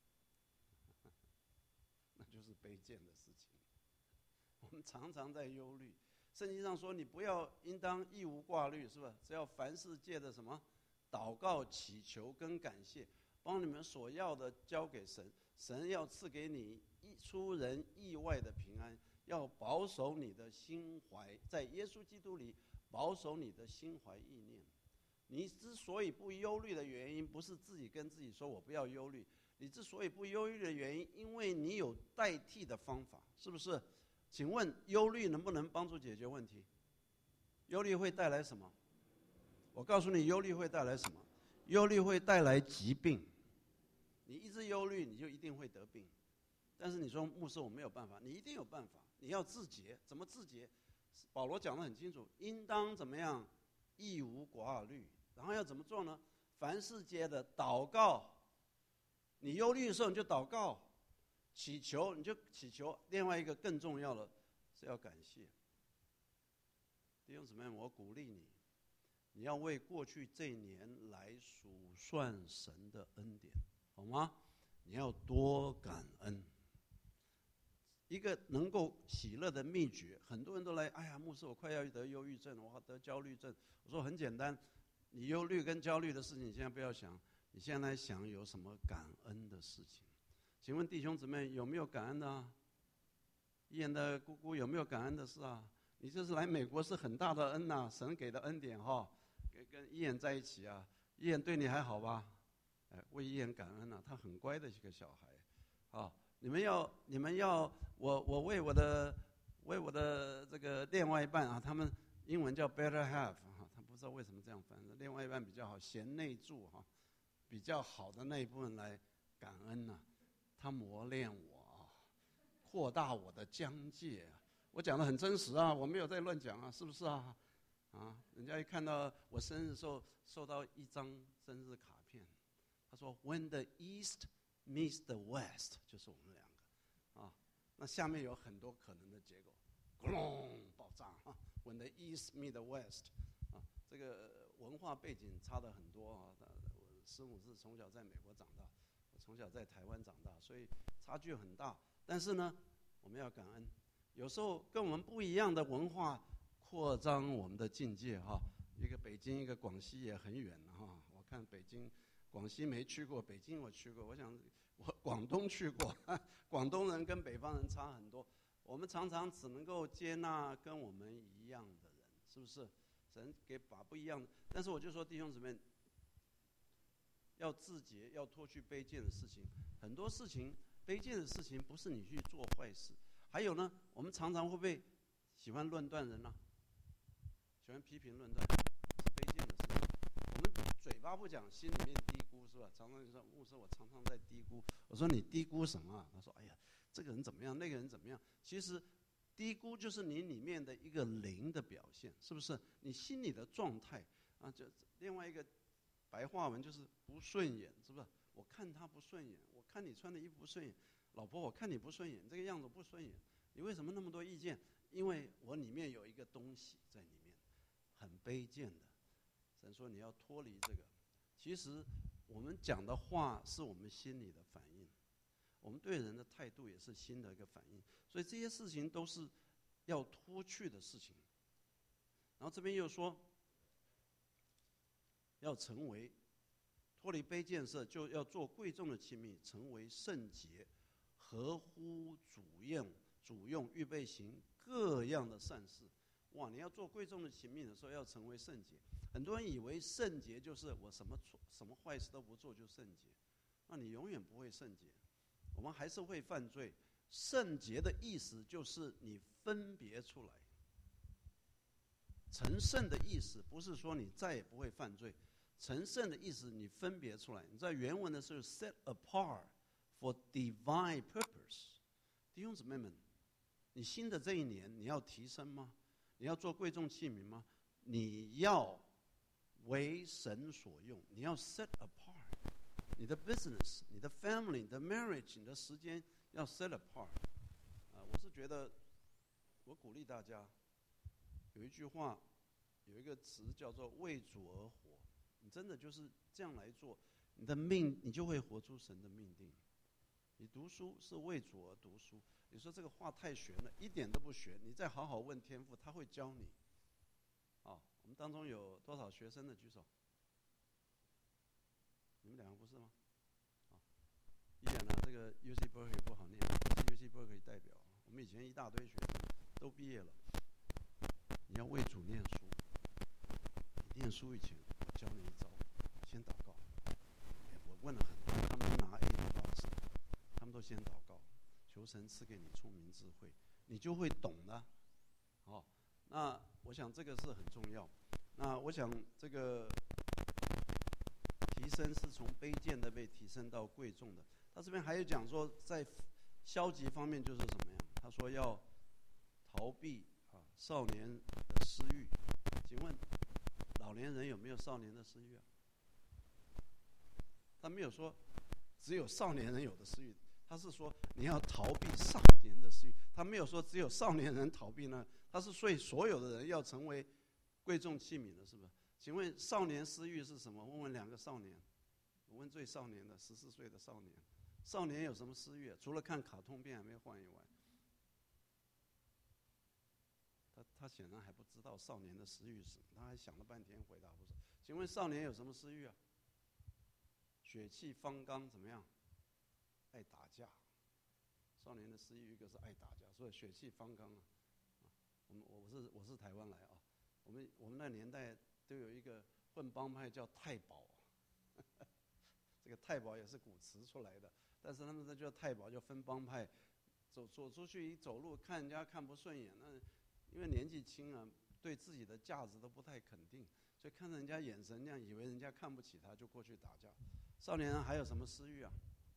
那就是卑贱的事情。我们常常在忧虑。圣经上说，你不要应当一无挂虑，是吧？只要凡事借的什么祷告、祈求跟感谢，帮你们所要的交给神，神要赐给你一出人意外的平安，要保守你的心怀，在耶稣基督里保守你的心怀意念。你之所以不忧虑的原因，不是自己跟自己说我不要忧虑，你之所以不忧虑的原因，因为你有代替的方法，是不是？请问忧虑能不能帮助解决问题？忧虑会带来什么？我告诉你，忧虑会带来什么？忧虑会带来疾病。你一直忧虑，你就一定会得病。但是你说牧师我没有办法，你一定有办法。你要自洁，怎么自洁？保罗讲得很清楚，应当怎么样？一无挂虑。然后要怎么做呢？凡事皆的祷告。你忧虑的时候你就祷告，祈求你就祈求。另外一个更重要的是要感谢。弟兄姊妹，我鼓励你，你要为过去这一年来数算神的恩典，好吗？你要多感恩。一个能够喜乐的秘诀，很多人都来，哎呀，牧师，我快要得忧郁症，我要得焦虑症。我说很简单，你忧虑跟焦虑的事情，你现在不要想， 你现在想有什么感恩的事情？请问弟兄姊妹有没有感恩的啊？伊人的姑姑有没有感恩的事啊？你这是来美国是很大的恩呐、啊，神给的恩典哈、哦，跟跟伊人在一起啊，伊人对你还好吧？哎，为伊人感恩啊，他很乖的一个小孩，啊，你们要你们要我我为我的为我的这个另外一半啊，他们英文叫 better half 哈、啊，他不知道为什么这样翻，另外一半比较好，贤内助哈、啊，比较好的那一部分来感恩呐、啊，他磨练我啊，扩大我的疆界啊。我讲的很真实啊，我没有在乱讲啊，是不是啊？啊，人家一看到我生日的时候收到一张生日卡片，他说 When the East meets the West， 就是我们两个啊。那下面有很多可能的结果，咕隆爆炸啊 ！When the East meets the West， 啊，这个文化背景差得很多啊。我师母是从小在美国长大，我从小在台湾长大，所以差距很大。但是呢，我们要感恩。有时候跟我们不一样的文化扩张我们的境界哈。一个北京，一个广西也很远哈。我看北京、广西没去过，北京我去过。我想我广东去过，广东人跟北方人差很多。我们常常只能够接纳跟我们一样的人，是不是？神给把不一样的，但是我就说弟兄姊妹，要自洁，要脱去卑贱的事情。很多事情，卑贱的事情不是你去做坏事。还有呢，我们常常会不会喜欢论断人呢、啊？喜欢批评论断，是卑贱的事情。我们嘴巴不讲，心里面嘀咕，是吧？常常就说牧师，我常常在嘀咕。我说你嘀咕什么、啊？他说，哎呀，这个人怎么样，那个人怎么样？其实，嘀咕就是你里面的一个灵的表现，是不是？你心里的状态啊，就另外一个白话文就是不顺眼，是不是？我看他不顺眼，我看你穿的衣服不顺眼。老婆，我看你不顺眼，这个样子不顺眼，你为什么那么多意见？因为我里面有一个东西在里面，很卑贱的。神说你要脱离这个。其实我们讲的话是我们心里的反应，我们对人的态度也是心的一个反应，所以这些事情都是要脱去的事情。然后这边又说，要成为脱离卑贱色，就要做贵重的器皿，成为圣洁。合乎主用，主用预备行各样的善事。哇！你要做贵重的器皿的时候，要成为圣洁。很多人以为圣洁就是我什么错、什么坏事都不做就圣洁，那你永远不会圣洁。我们还是会犯罪。圣洁的意思就是你分别出来。成圣的意思不是说你再也不会犯罪，成圣的意思你分别出来。你在原文的时候 set apart。For divine purpose， 弟兄姊妹们，你新的这一年你要提升吗？你要做贵重器皿吗？你要为神所用，你要 set apart。你的 business、你的 family、你的 marriage、你的时间要 set apart。啊，我是觉得，我鼓励大家，有一句话，有一个词叫做为主而活。你真的就是这样来做，你的命你就会活出神的命定。你读书是为主而读书，你说这个话太玄了，一点都不玄。你再好好问天父，他会教你。啊，我们当中有多少学生的举手？你们两个不是吗？啊，一点呢，这个 U C Berkeley 不好念，是 U C Berkeley 代表。我们以前一大堆学生都毕业了，你要为主念书。你念书以前，我教你一招，先祷告。我问了很多，他们都拿 A 的 pass。他们都先祷告，求神赐给你聪明智慧，你就会懂了。哦，那我想这个是很重要。那我想这个提升是从卑贱的被提升到贵重的。他这边还有讲说，在消极方面就是什么样？他说要逃避啊少年的私欲。请问老年人有没有少年的私欲啊？他没有说只有少年人有的私欲。他是说你要逃避少年的私欲，他没有说只有少年人逃避呢，他是所以所有的人要成为贵重器皿的，是不是？请问少年私欲是什么？问问两个少年，我问最少年的十四岁的少年，少年有什么私欲、啊？除了看卡通片还没换以外，他他显然还不知道少年的私欲是什么，他还想了半天回答不是。请问少年有什么私欲啊？ 血气方刚，怎么样？爱打架。少年的诗意一个是爱打架，所以血气方刚啊。我们我是我是台湾来啊，我们我们那年代都有一个混帮派叫太保，这个太保也是古词出来的，但是他们这叫太保，就分帮派，走走出去一走路看人家看不顺眼，那因为年纪轻啊，对自己的价值都不太肯定，所以看着人家眼神那样，以为人家看不起他，就过去打架。少年人还有什么私欲啊？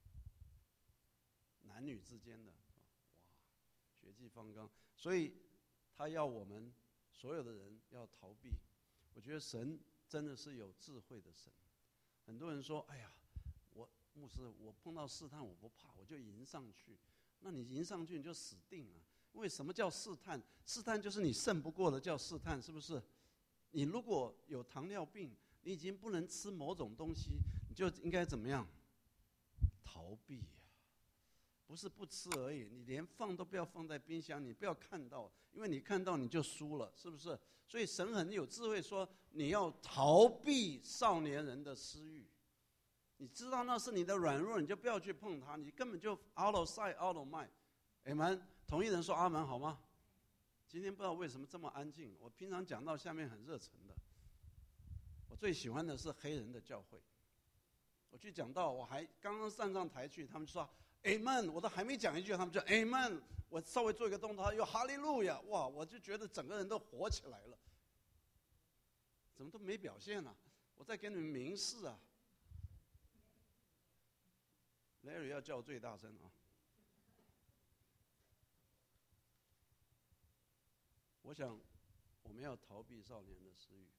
男女之间的，哇，血气方刚，所以他要我们所有的人要逃避。我觉得神真的是有智慧的神。很多人说：“哎呀，我牧师，我碰到试探我不怕，我就迎上去。”那你迎上去你就死定了。因为什么叫试探？试探就是你胜不过的叫试探，是不是？你如果有糖尿病，你已经不能吃某种东西，你就应该怎么样？逃避呀。不是不吃而已，你连放都不要放在冰箱，你不要看到，因为你看到你就输了，是不是？所以神很有智慧说，你要逃避少年人的私欲。你知道那是你的软弱，你就不要去碰它，你根本就 out of sight out of mind。Amen， 同意人说阿门好吗？今天不知道为什么这么安静，我平常讲到下面很热忱的。我最喜欢的是黑人的教会，我去讲到，我还刚刚站上台去，他们就说 Amen， 我都还没讲一句，他们就 Amen， 我稍微做一个动作，又哈利路亚，哇，我就觉得整个人都活起来了。怎么都没表现啊？我在给你们明示啊。Larry 要叫最大声啊！我想我们要逃避少年的私欲，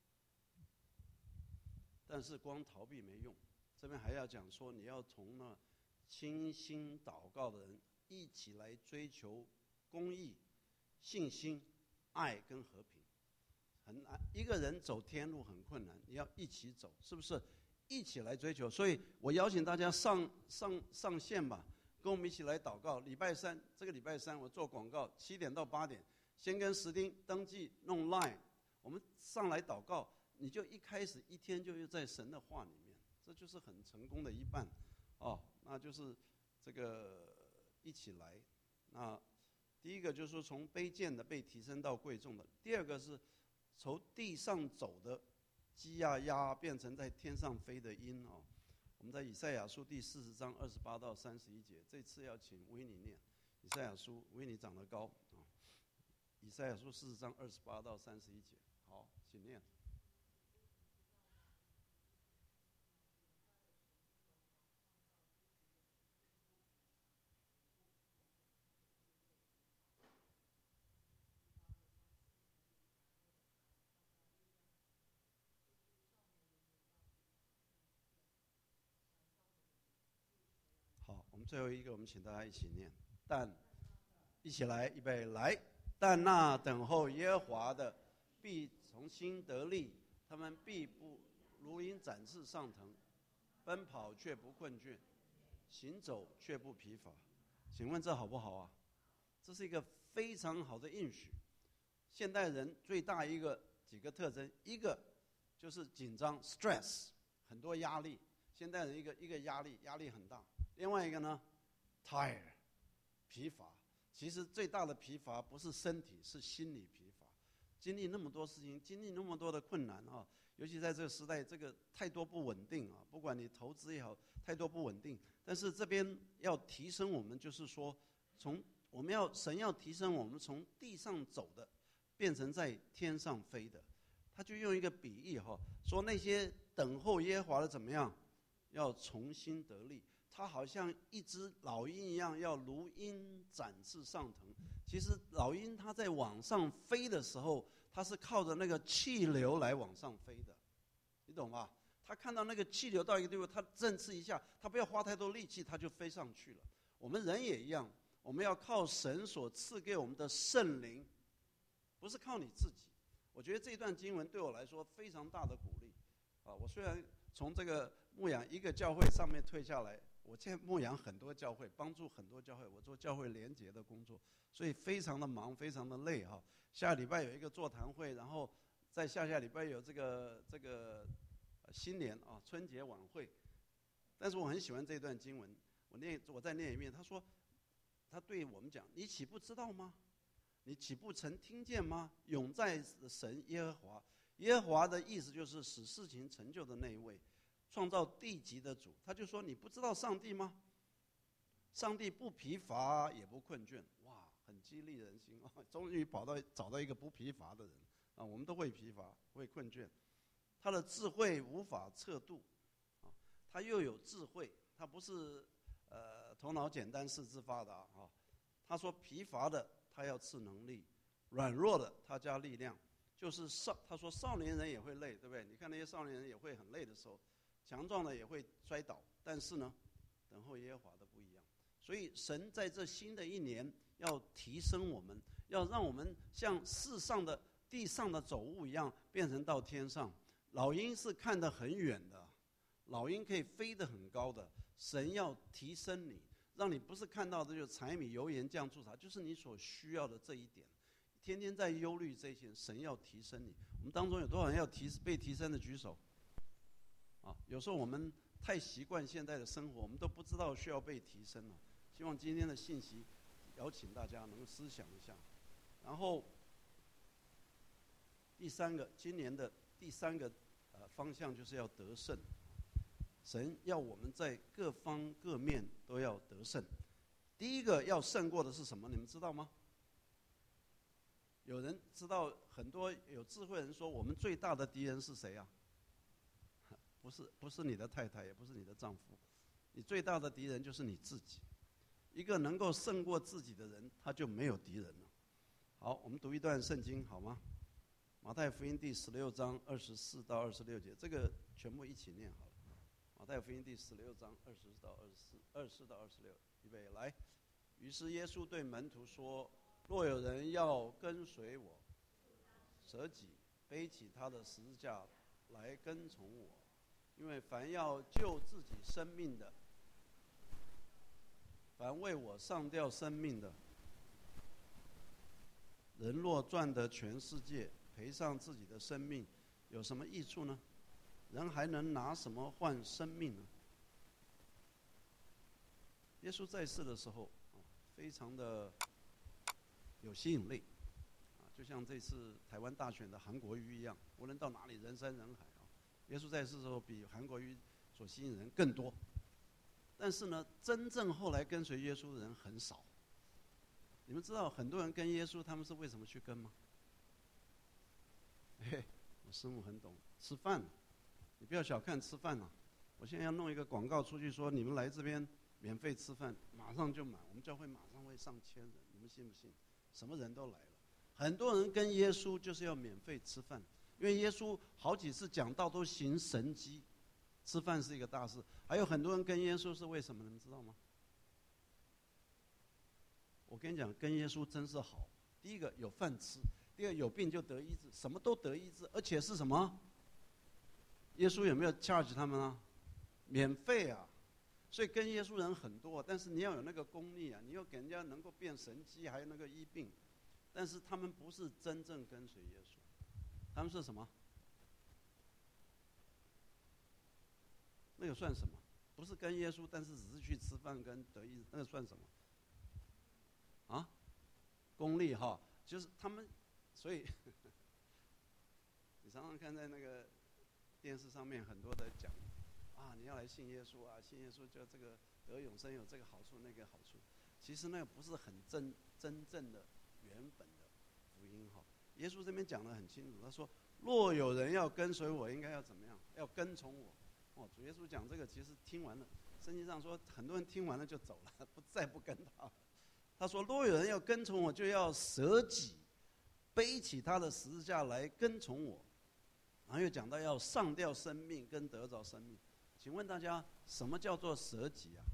但是光逃避没用，这边还要讲说，你要从那倾心祷告的人一起来追求公义、信心、爱跟和平。很难，一个人走天路很困难，你要一起走，是不是？一起来追求。所以我邀请大家上上上线吧，跟我们一起来祷告。礼拜三，这个礼拜三我做广告，七点到八点，先跟石丁登记弄 line， 我们上来祷告，你就一开始一天就在神的话里面，这就是很成功的一半。哦，那就是这个一起来。那第一个就是说从卑贱的被提升到贵重的，第二个是从地上走的鸡呀鸭变成在天上飞的鹰哦。我们在以赛亚书第四十章二十八到三十一节，这次要请维尼念以赛亚书，维尼长得高啊。以赛亚书四十章二十八到三十一节，好，请念。好，我们最后一个，我们请大家一起念。但一起来，预备来。但那等候耶和华的，必从心得力，他们必不如鹰展翅上腾，奔跑却不困倦，行走却不疲乏。请问这好不好啊？这是一个非常好的应许。现代人最大一个几个特征，一个就是紧张 stress， 很多压力。现代人一个一个压力，压力很大。另外一个呢 ，tired， 疲乏。其实最大的疲乏不是身体，是心理疲乏。经历那么多事情，经历那么多的困难啊，尤其在这个时代，这个太多不稳定啊，不管你投资也好，太多不稳定。但是这边要提升我们，就是说，从我们要神要提升我们，从地上走的，变成在天上飞的。他就用一个比喻哈，说那些等候耶和华的怎么样，要重新得力。他好像一只老鹰一样，要如鹰展翅上腾。其实老鹰它在往上飞的时候，它是靠着那个气流来往上飞的，你懂吧？他看到那个气流到一个地步，他振翅一下，他不要花太多力气，他就飞上去了。我们人也一样，我们要靠神所赐给我们的圣灵，不是靠你自己。我觉得这段经文对我来说非常大的鼓励啊！我虽然从这个牧养一个教会上面退下来，我现在牧养很多教会，帮助很多教会，我做教会联结的工作，所以非常的忙，非常的累哈。下礼拜有一个座谈会，然后在下下礼拜有这个这个新年啊春节晚会， 但是我很喜欢这段经文，我念，我再念一遍。他说，他对我们讲：“你岂不知道吗？你岂不曾听见吗？永在神耶和华。耶和华的意思就是使事情成就的那一位，创造地极的主。”他就说：“你不知道上帝吗？上帝不疲乏也不困倦。”哇，很激励人心啊！终于跑到找到一个不疲乏的人啊！我们都会疲乏，会困倦。他的智慧无法测度啊，他又有智慧，他不是呃头脑简单四肢发达啊。他说疲乏的他要赐能力，软弱的他加力量。就是少他说少年人也会累，对不对？你看那些少年人也会很累的时候，强壮的也会摔倒，但是呢，等候耶和华的不一样。所以神在这新的一年要提升我们，要让我们像世上的地上的走物一样，变成到天上。老鹰是看得很远的，老鹰可以飞得很高的。神要提升你，让你不是看到的就是柴米油盐酱醋茶，就是你所需要的这一点。天天在忧虑这些，神要提升你。我们当中有多少人要提被提升的举手？啊，有时候我们太习惯现在的生活，我们都不知道需要被提升了。希望今天的信息邀请大家能够思想一下。然后第三个，今年的第三个呃方向就是要得胜。神要我们在各方各面都要得胜。第一个要胜过的是什么？你们知道吗？有人知道，很多有智慧人说，我们最大的敌人是谁啊？不是，不是你的太太，也不是你的丈夫，你最大的敌人就是你自己。一个能够胜过自己的人，他就没有敌人了。好，我们读一段圣经好吗？马太福音第十六章二十四到二十六节，这个全部一起念好了。马太福音第十六章二十到二十四，二十四到二十六，预备来。于是耶稣对门徒说：“若有人要跟随我，舍己，背起他的十字架来跟从我。因为凡要救自己生命的，凡为我上吊生命的，人若赚得全世界，赔上自己的生命，有什么益处呢？人还能拿什么换生命呢？”耶稣在世的时候，非常的有吸引力，啊，就像这次台湾大选的韩国瑜一样，无论到哪里人山人海啊。耶稣在世的时候，比韩国瑜所吸引人更多。但是呢，真正后来跟随耶稣的人很少。你们知道很多人跟耶稣，他们是为什么去跟吗？嘿，我师母很懂，吃饭。你不要小看吃饭啊！我现在要弄一个广告出去说，你们来这边免费吃饭，马上就满，我们教会马上会上千人，你们信不信？什么人都来了。很多人跟耶稣就是要免费吃饭，因为耶稣好几次讲道都行神迹，吃饭是一个大事。还有很多人跟耶稣是为什么？你们知道吗？我跟你讲，跟耶稣真是好。第一个有饭吃，第二有病就得医治，什么都得医治，而且是什么？耶稣有没有 charge 他们啊？免费啊！所以跟耶稣人很多，但是你要有那个功力啊，你要给人家能够变神迹，还有那个医病。但是他们不是真正跟随耶稣，他们是什么？那个算什么？不是跟耶稣，但是只是去吃饭跟得医治，那个算什么？啊？功利哈，就是他们，所以你常常看在那个电视上面很多的讲啊，你要来信耶稣啊，信耶稣就这个得永生有这个好处那个好处，其实那个不是很真真正的原本的福音哈。耶稣这边讲得很清楚，他说：“若有人要跟随我，应该要怎么样？要跟从我。”哦，主耶稣讲这个，其实听完了，圣经上说很多人听完了就走了，不再不跟他了。他说：“若有人要跟从我，就要舍己，背起他的十字架来跟从我。”然后又讲到要上吊生命跟得着生命。请问大家，什么叫做舍己啊？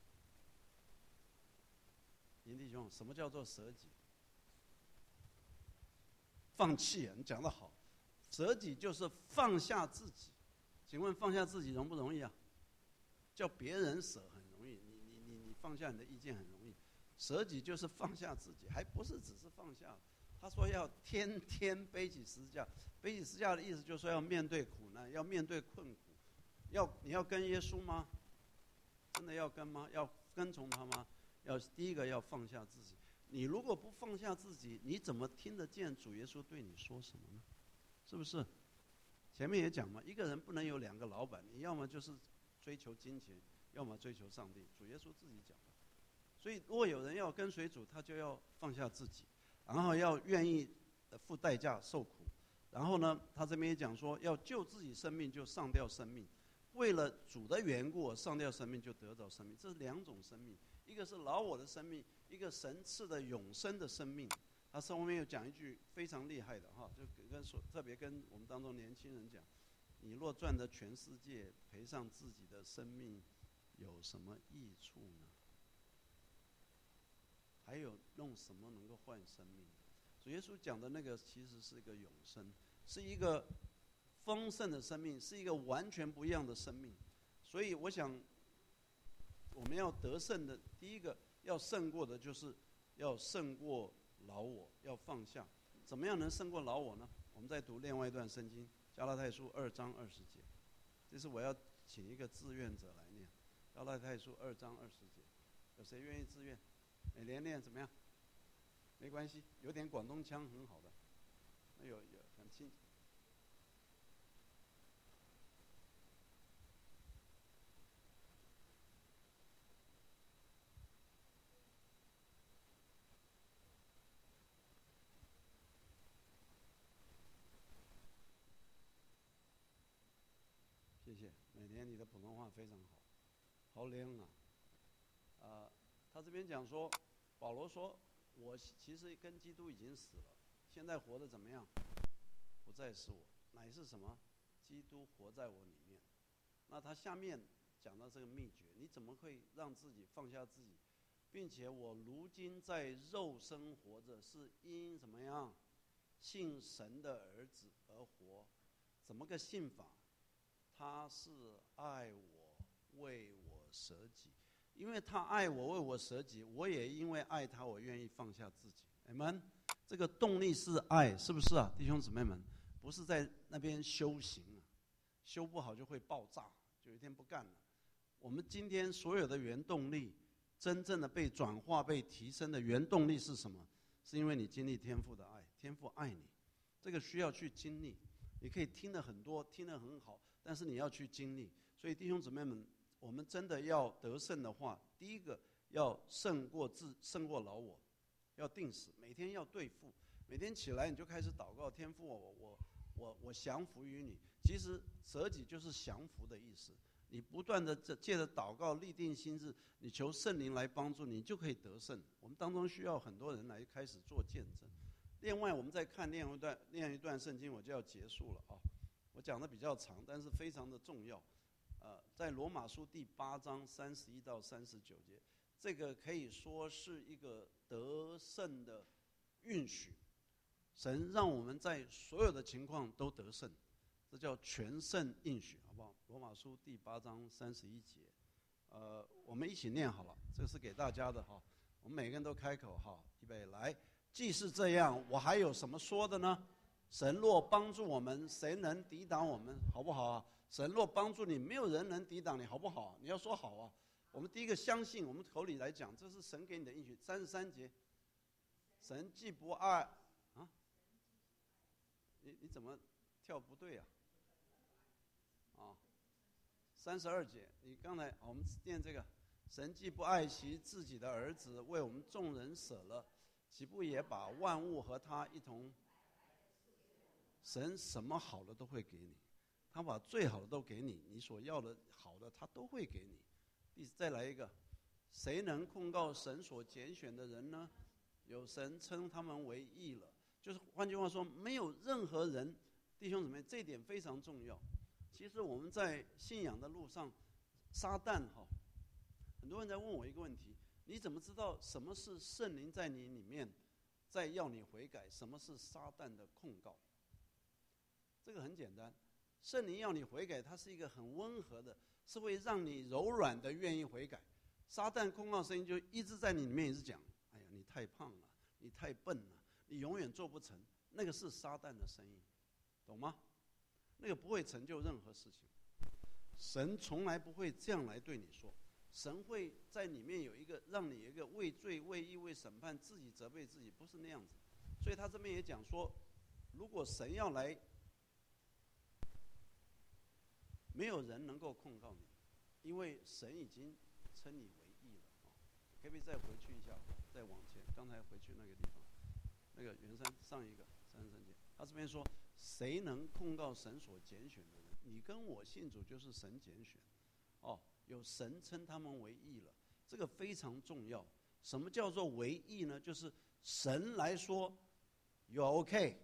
林弟兄，什么叫做舍己？放弃啊！你讲得好，舍己就是放下自己。请问放下自己容不容易啊？叫别人舍很容易，你你你你放下你的意见很容易。舍己就是放下自己，还不是只是放下。他说要天天背起十字架，背起十字架的意思就是说要面对苦难，要面对困苦。要你要跟耶稣吗？ 真的要跟吗？要跟从他吗？要第一个要放下自己。你如果不放下自己，你怎么听得见主耶稣对你说什么呢？是不是？前面也讲嘛，一个人不能有两个老板，你要么就是追求金钱，要么追求上帝。主耶稣自己讲的。所以，如果有人要跟随主，他就要放下自己，然后要愿意付代价受苦。然后呢，他这边也讲说，要救自己生命就上吊生命，为了主的缘故上吊生命就得着生命。这是两种生命，一个是老我的生命，一个神赐的永生的生命。他后面有讲一句非常厉害的哈，就跟说特别跟我们当中年轻人讲：你若赚得全世界，赔上自己的生命，有什么益处呢？还有用什么能够换生命？主耶稣讲的那个其实是一个永生，是一个丰盛的生命，是一个完全不一样的生命。所以我想，我们要得胜的，第一个要胜过的就是要胜过老我，要放下。怎么样能胜过老我呢？我们再读另外一段圣经，加拉太书二章二十节。这是我要请一个志愿者来念，加拉太书二章二十节。有谁愿意自愿？美莲念怎么样？没关系，有点广东腔很好的，有有很亲。谢谢美莲，你的普通话非常好，好靓啊！啊、呃，他这边讲说，保罗说，我其实跟基督已经死了，现在活得怎么样？不再是我，乃是什么？基督活在我里面。那他下面讲到这个秘诀，你怎么会让自己放下自己，并且我如今在肉身活着，是因怎么样？信神的儿子而活。怎么个信法？他是爱我，为我舍己。因为他爱我，为我舍己，我也因为爱他，我愿意放下自己。你们这个动力是爱，是不是啊，弟兄姊妹们？不是在那边修行啊，修不好就会爆炸，就有一天不干了。我们今天所有的原动力，真正的被转化、被提升的原动力是什么？是因为你经历天父的爱，天父爱你，这个需要去经历。你可以听得很多，听得很好，但是你要去经历。所以弟兄姊妹们，我们真的要得胜的话，第一个要胜过自，胜过老我，要定死，每天要对付，每天起来你就开始祷告，天父，我我我我降服于你。其实舍己就是降服的意思。你不断的借着祷告立定心志，你求圣灵来帮助你，你就可以得胜。我们当中需要很多人来开始做见证。另外，我们再看另一段另一段圣经，我就要结束了啊。我讲的比较长，但是非常的重要。呃，在罗马书第八章三十一到三十九节，这个可以说是一个得胜的允许。神让我们在所有的情况都得胜，这叫全胜应许，好不好？罗马书第八章三十一节，呃，我们一起念好了，这是给大家的哈。我们每个人都开口哈，预备来。既是这样，我还有什么说的呢？神若帮助我们，谁能抵挡我们？好不好啊？神若帮助你，没有人能抵挡你，好不好？你要说好啊。我们第一个相信，我们口里来讲，这是神给你的应许。三十三节，神既不爱啊，你你怎么跳不对啊？啊，三十二节，你刚才我们念这个，神既不爱惜自己的儿子，为我们众人舍了，岂不也把万物和他一同？神什么好的都会给你，他把最好的都给你，你所要的好的他都会给你。第再来一个，谁能控告神所拣选的人呢？有神称他们为义了。就是换句话说，没有任何人，弟兄姊妹，这一点非常重要。其实我们在信仰的路上，撒旦哈，很多人在问我一个问题：你怎么知道什么是圣灵在你里面，在要你悔改？什么是撒旦的控告？这个很简单，圣灵要你悔改，它是一个很温和的，是会让你柔软的愿意悔改。撒旦控告声音就一直在你里面一直讲：哎呀，你太胖了，你太笨了，你永远做不成。那个是撒旦的声音，懂吗？那个不会成就任何事情。神从来不会这样来对你说。 神会在里面有一个让你有一个为罪、为义、为审判，自己责备自己，不是那样子。所以他这边也讲说，如果神要来，没有人能够控告你，因为神已经称你为义了。可不可以再回去一下，再往前？刚才回去那个地方，那个袁山上一个三十三节，他这边说，谁能控告神所拣选的人？你跟我信主就是神拣选，哦，有神称他们为义了，这个非常重要。什么叫做为义呢？就是神来说 ，you are OK，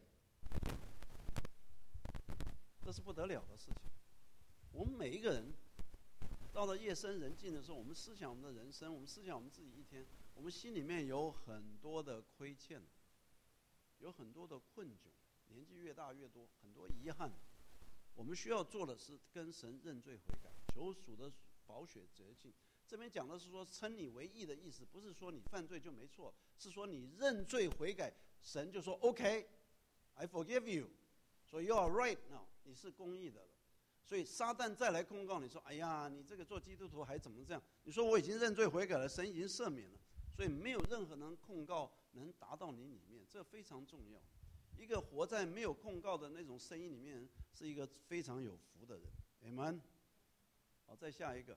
这是不得了的事情。我们每一个人到了夜深人静的时候，我们思想我们的人生，我们思想我们自己一天，我们心里面有很多的亏欠，有很多的困窘，年纪越大越多，很多遗憾。我们需要做的是跟神认罪悔改，求主的宝血洁净。这边讲的是说称你为义的意思，不是说你犯罪就没错，是说你认罪悔改，神就说 OK，I forgive you， 所以 you are right now， 你是公义的了。所以撒旦再来控告你说，哎呀，你这个做基督徒还怎么这样？你说我已经认罪悔改了，神已经赦免了，所以没有任何人控告能达到你里面，这非常重要。一个活在没有控告的那种声音里面，是一个非常有福的人。Amen。好，再下一个。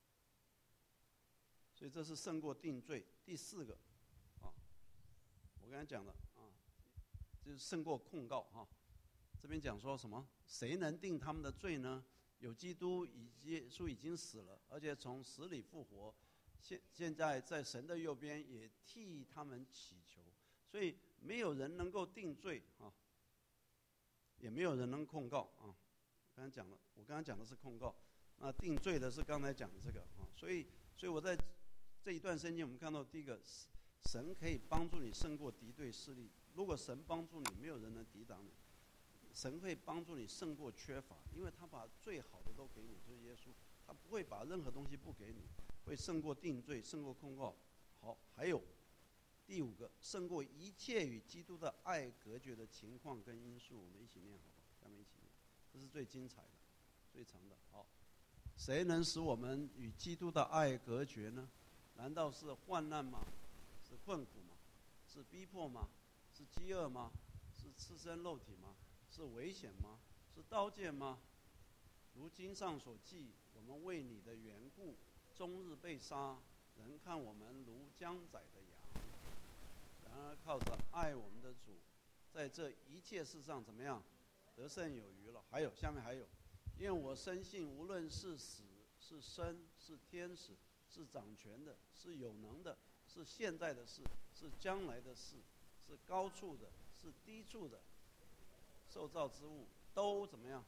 所以这是胜过定罪。第四个，啊，我刚才讲的啊，就是胜过控告哈。这边讲说什么？谁能定他们的罪呢？有基督以耶稣已经死了，而且从死里复活，现现在在神的右边也替他们祈求。所以没有人能够定罪啊，也没有人能控告啊。刚才讲了，我刚才讲的是控告，那定罪的是刚才讲的这个啊。所以，所以我在这一段圣经，我们看到第一个，神可以帮助你胜过敌对势力。如果神帮助你，没有人能抵挡你。神会帮助你胜过缺乏，因为他把最好的都给你，就是耶稣，他不会把任何东西不给你，会胜过定罪，胜过控告。好，还有第五个，胜过一切与基督的爱隔绝的情况跟因素。我们一起念好不好？咱们一起念，这是最精彩的，最长的。好，谁能使我们与基督的爱隔绝呢？难道是患难吗？是困苦吗？是逼迫吗？是饥饿吗？是赤身肉体吗？是危险吗？是刀剑吗？如经上所记，我们为你的缘故，终日被杀，人看我们如将宰的羊。然而靠着爱我们的主，在这一切事上怎么样？得胜有余了。还有下面还有，因为我深信，无论是死是生，是天使，是掌权的，是有能的，是现在的事，是将来的事，是高处的，是低处的，受造之物都怎么样？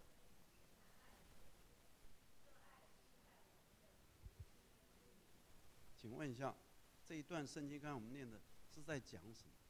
请问一下，这一段圣经刚才我们念的是在讲什么？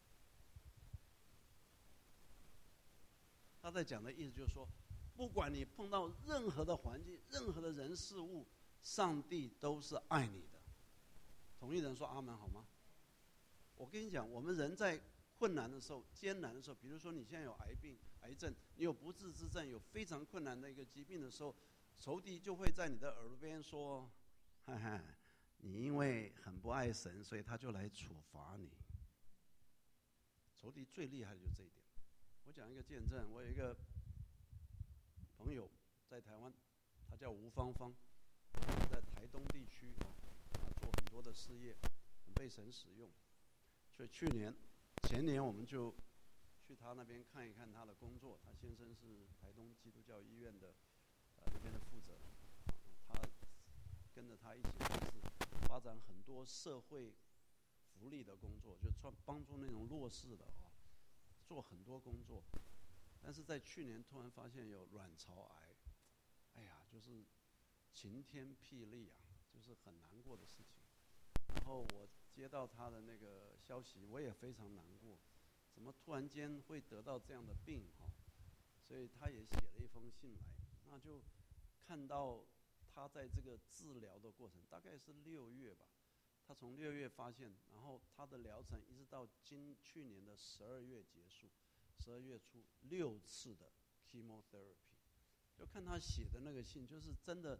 他在讲的意思就是说，不管你碰到任何的环境、任何的人事物，上帝都是爱你的。同意的人说阿门好吗？我跟你讲，我们人在困难的时候、艰难的时候，比如说你现在有癌病、癌症，你有不治之症，有非常困难的一个疾病的时候，仇敌就会在你的耳边说：“嗨嗨，你因为很不爱神，所以他就来处罚你。”仇敌最厉害的就是这一点。我讲一个见证，我有一个朋友在台湾，他叫吴芳芳，在台东地区啊，做很多的事业，很被神使用。所以去年、前年我们就去他那边看一看他的工作。他先生是台东基督教医院的呃那边的负责，他跟着他一起发展很多社会福利的工作，就帮助那种弱势的啊，做很多工作。但是在去年突然发现有卵巢癌，哎呀，就是晴天霹雳啊，就是很难过的事情。然后我接到他的那个消息，我也非常难过，怎么突然间会得到这样的病哈？所以他也写了一封信来，那就看到他在这个治疗的过程，大概是六月吧，他从六月发现，然后他的疗程一直到今去年的十二月结束，十二月初六次的 chemotherapy， 就看他写的那个信，就是真的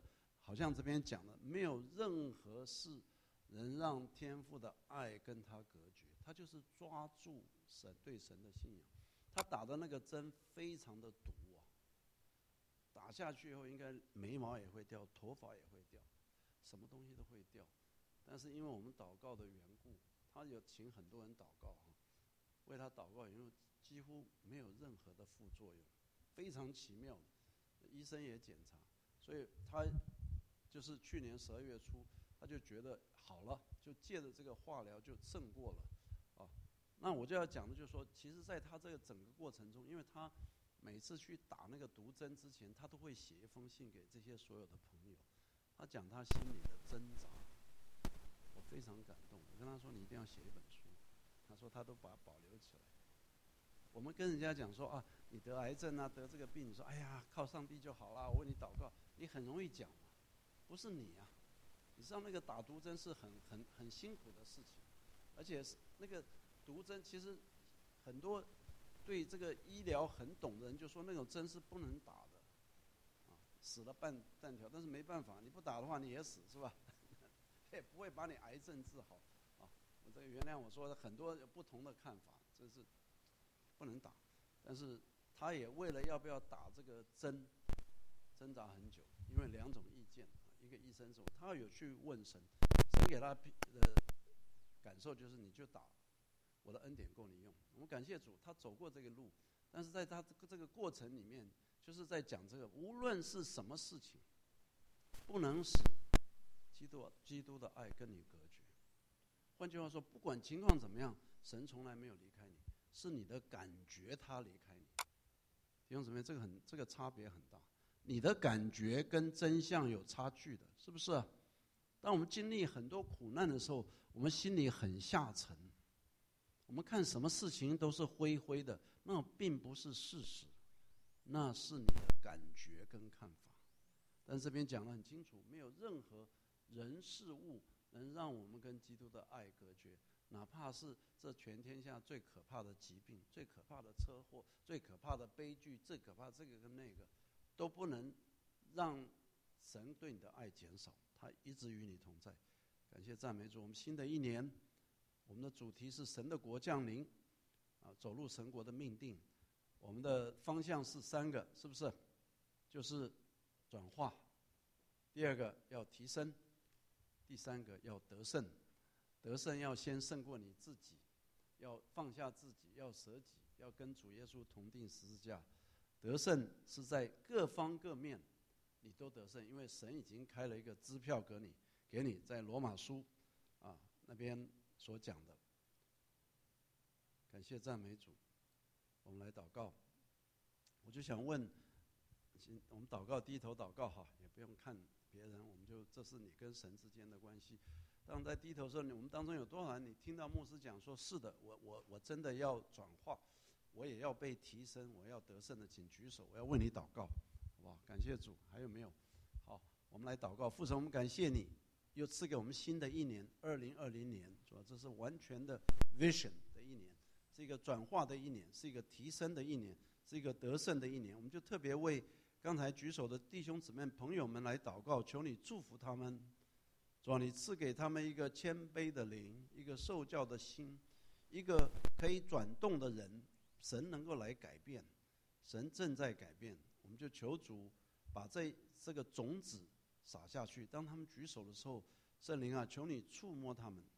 好像这边讲的，没有任何事能让天父的爱跟他隔绝，他就是抓住神对神的信仰。他打的那个针非常的毒啊，打下去以后，应该眉毛也会掉，头发也会掉，什么东西都会掉。但是因为我们祷告的缘故，他有请很多人祷告哈，为他祷告，因为几乎没有任何的副作用，非常奇妙的。医生也检查，所以他就是去年十二月初，他就觉得好了，就借着这个化疗就胜过了啊。那我就要讲的就是说，其实在他这个整个过程中，因为他每次去打那个毒针之前，他都会写一封信给这些所有的朋友，他讲他心里的挣扎，我非常感动。我跟他说，你一定要写一本书，他说他都把它保留起来。我们跟人家讲说啊，你得癌症啊，得这个病，你说哎呀，靠上帝就好啦，我为你祷告，你很容易讲嘛，不是你啊。你知道那个打毒针是很很很辛苦的事情，而且那个毒针其实很多对这个医疗很懂的人就说那种针是不能打的，啊，死了半半条，但是没办法，你不打的话你也死是吧？也不会把你癌症治好啊。我这个原谅我说的很多不同的看法，这是不能打，但是他也为了要不要打这个针挣扎很久，因为两种意见。一个医生说，他有去问神，神给他的感受就是你就打，我的恩典够你用。我们感谢主，他走过这个路，但是在他这个这个过程里面，就是在讲这个，无论是什么事情，不能使基督基督的爱跟你隔绝。换句话说，不管情况怎么样，神从来没有离开你，是你的感觉他离开你。弟兄姊妹，这个很这个差别很大。你的感觉跟真相有差距的，是不是啊？当我们经历很多苦难的时候，我们心里很下沉，我们看什么事情都是灰灰的，那并不是事实，那是你的感觉跟看法。但这边讲得很清楚，没有任何人事物能让我们跟基督的爱隔绝，哪怕是这全天下最可怕的疾病、最可怕的车祸、最可怕的悲剧、最可怕的这个跟那个，都不能让神对你的爱减少，他一直与你同在。感谢赞美主，我们新的一年，我们的主题是神的国降临，啊，走入神国的命定。我们的方向是三个，是不是？就是转化，第二个要提升，第三个要得胜。得胜要先胜过你自己，要放下自己，要舍己，要跟主耶稣同定十字架。得胜是在各方各面你都得胜，因为神已经开了一个支票给你，给你在罗马书啊那边所讲的。感谢赞美主，我们来祷告。我就想问，我们祷告低头祷告哈，也不用看别人，我们就这是你跟神之间的关系。当在低头的时候，我们当中有多少人你听到牧师讲说，是的，我我我真的要转化，我也要被提升，我要得胜的，请举手，我要为你祷告，好不好？感谢主。还有没有？好，我们来祷告。父神，我们感谢你，又赐给我们新的一年，二零二零年，主要这是完全的 vision 的一年，是一个转化的一年，是一个提升的一年，是一个得胜的一年。我们就特别为刚才举手的弟兄姊妹朋友们来祷告，求你祝福他们，主啊，你赐给他们一个谦卑的灵，一个受教的心，一个可以转动的人，神能够来改变，神正在改变。我们就求主把这这个种子撒下去，当他们举手的时候，圣灵啊，求你触摸他们，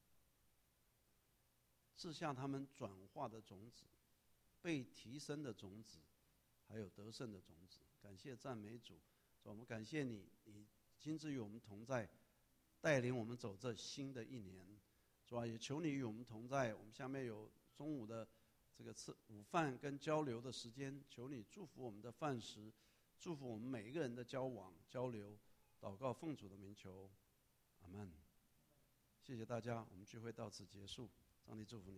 赐下他们转化的种子，被提升的种子，还有得胜的种子。感谢赞美主，我们感谢你，你亲自与我们同在，带领我们走这新的一年。主啊，也求你与我们同在。我们下面有中午的这个吃午饭跟交流的时间，求你祝福我们的饭食，祝福我们每一个人的交往交流。祷告奉主的名求，阿们。谢谢大家，我们聚会到此结束。上帝祝福你。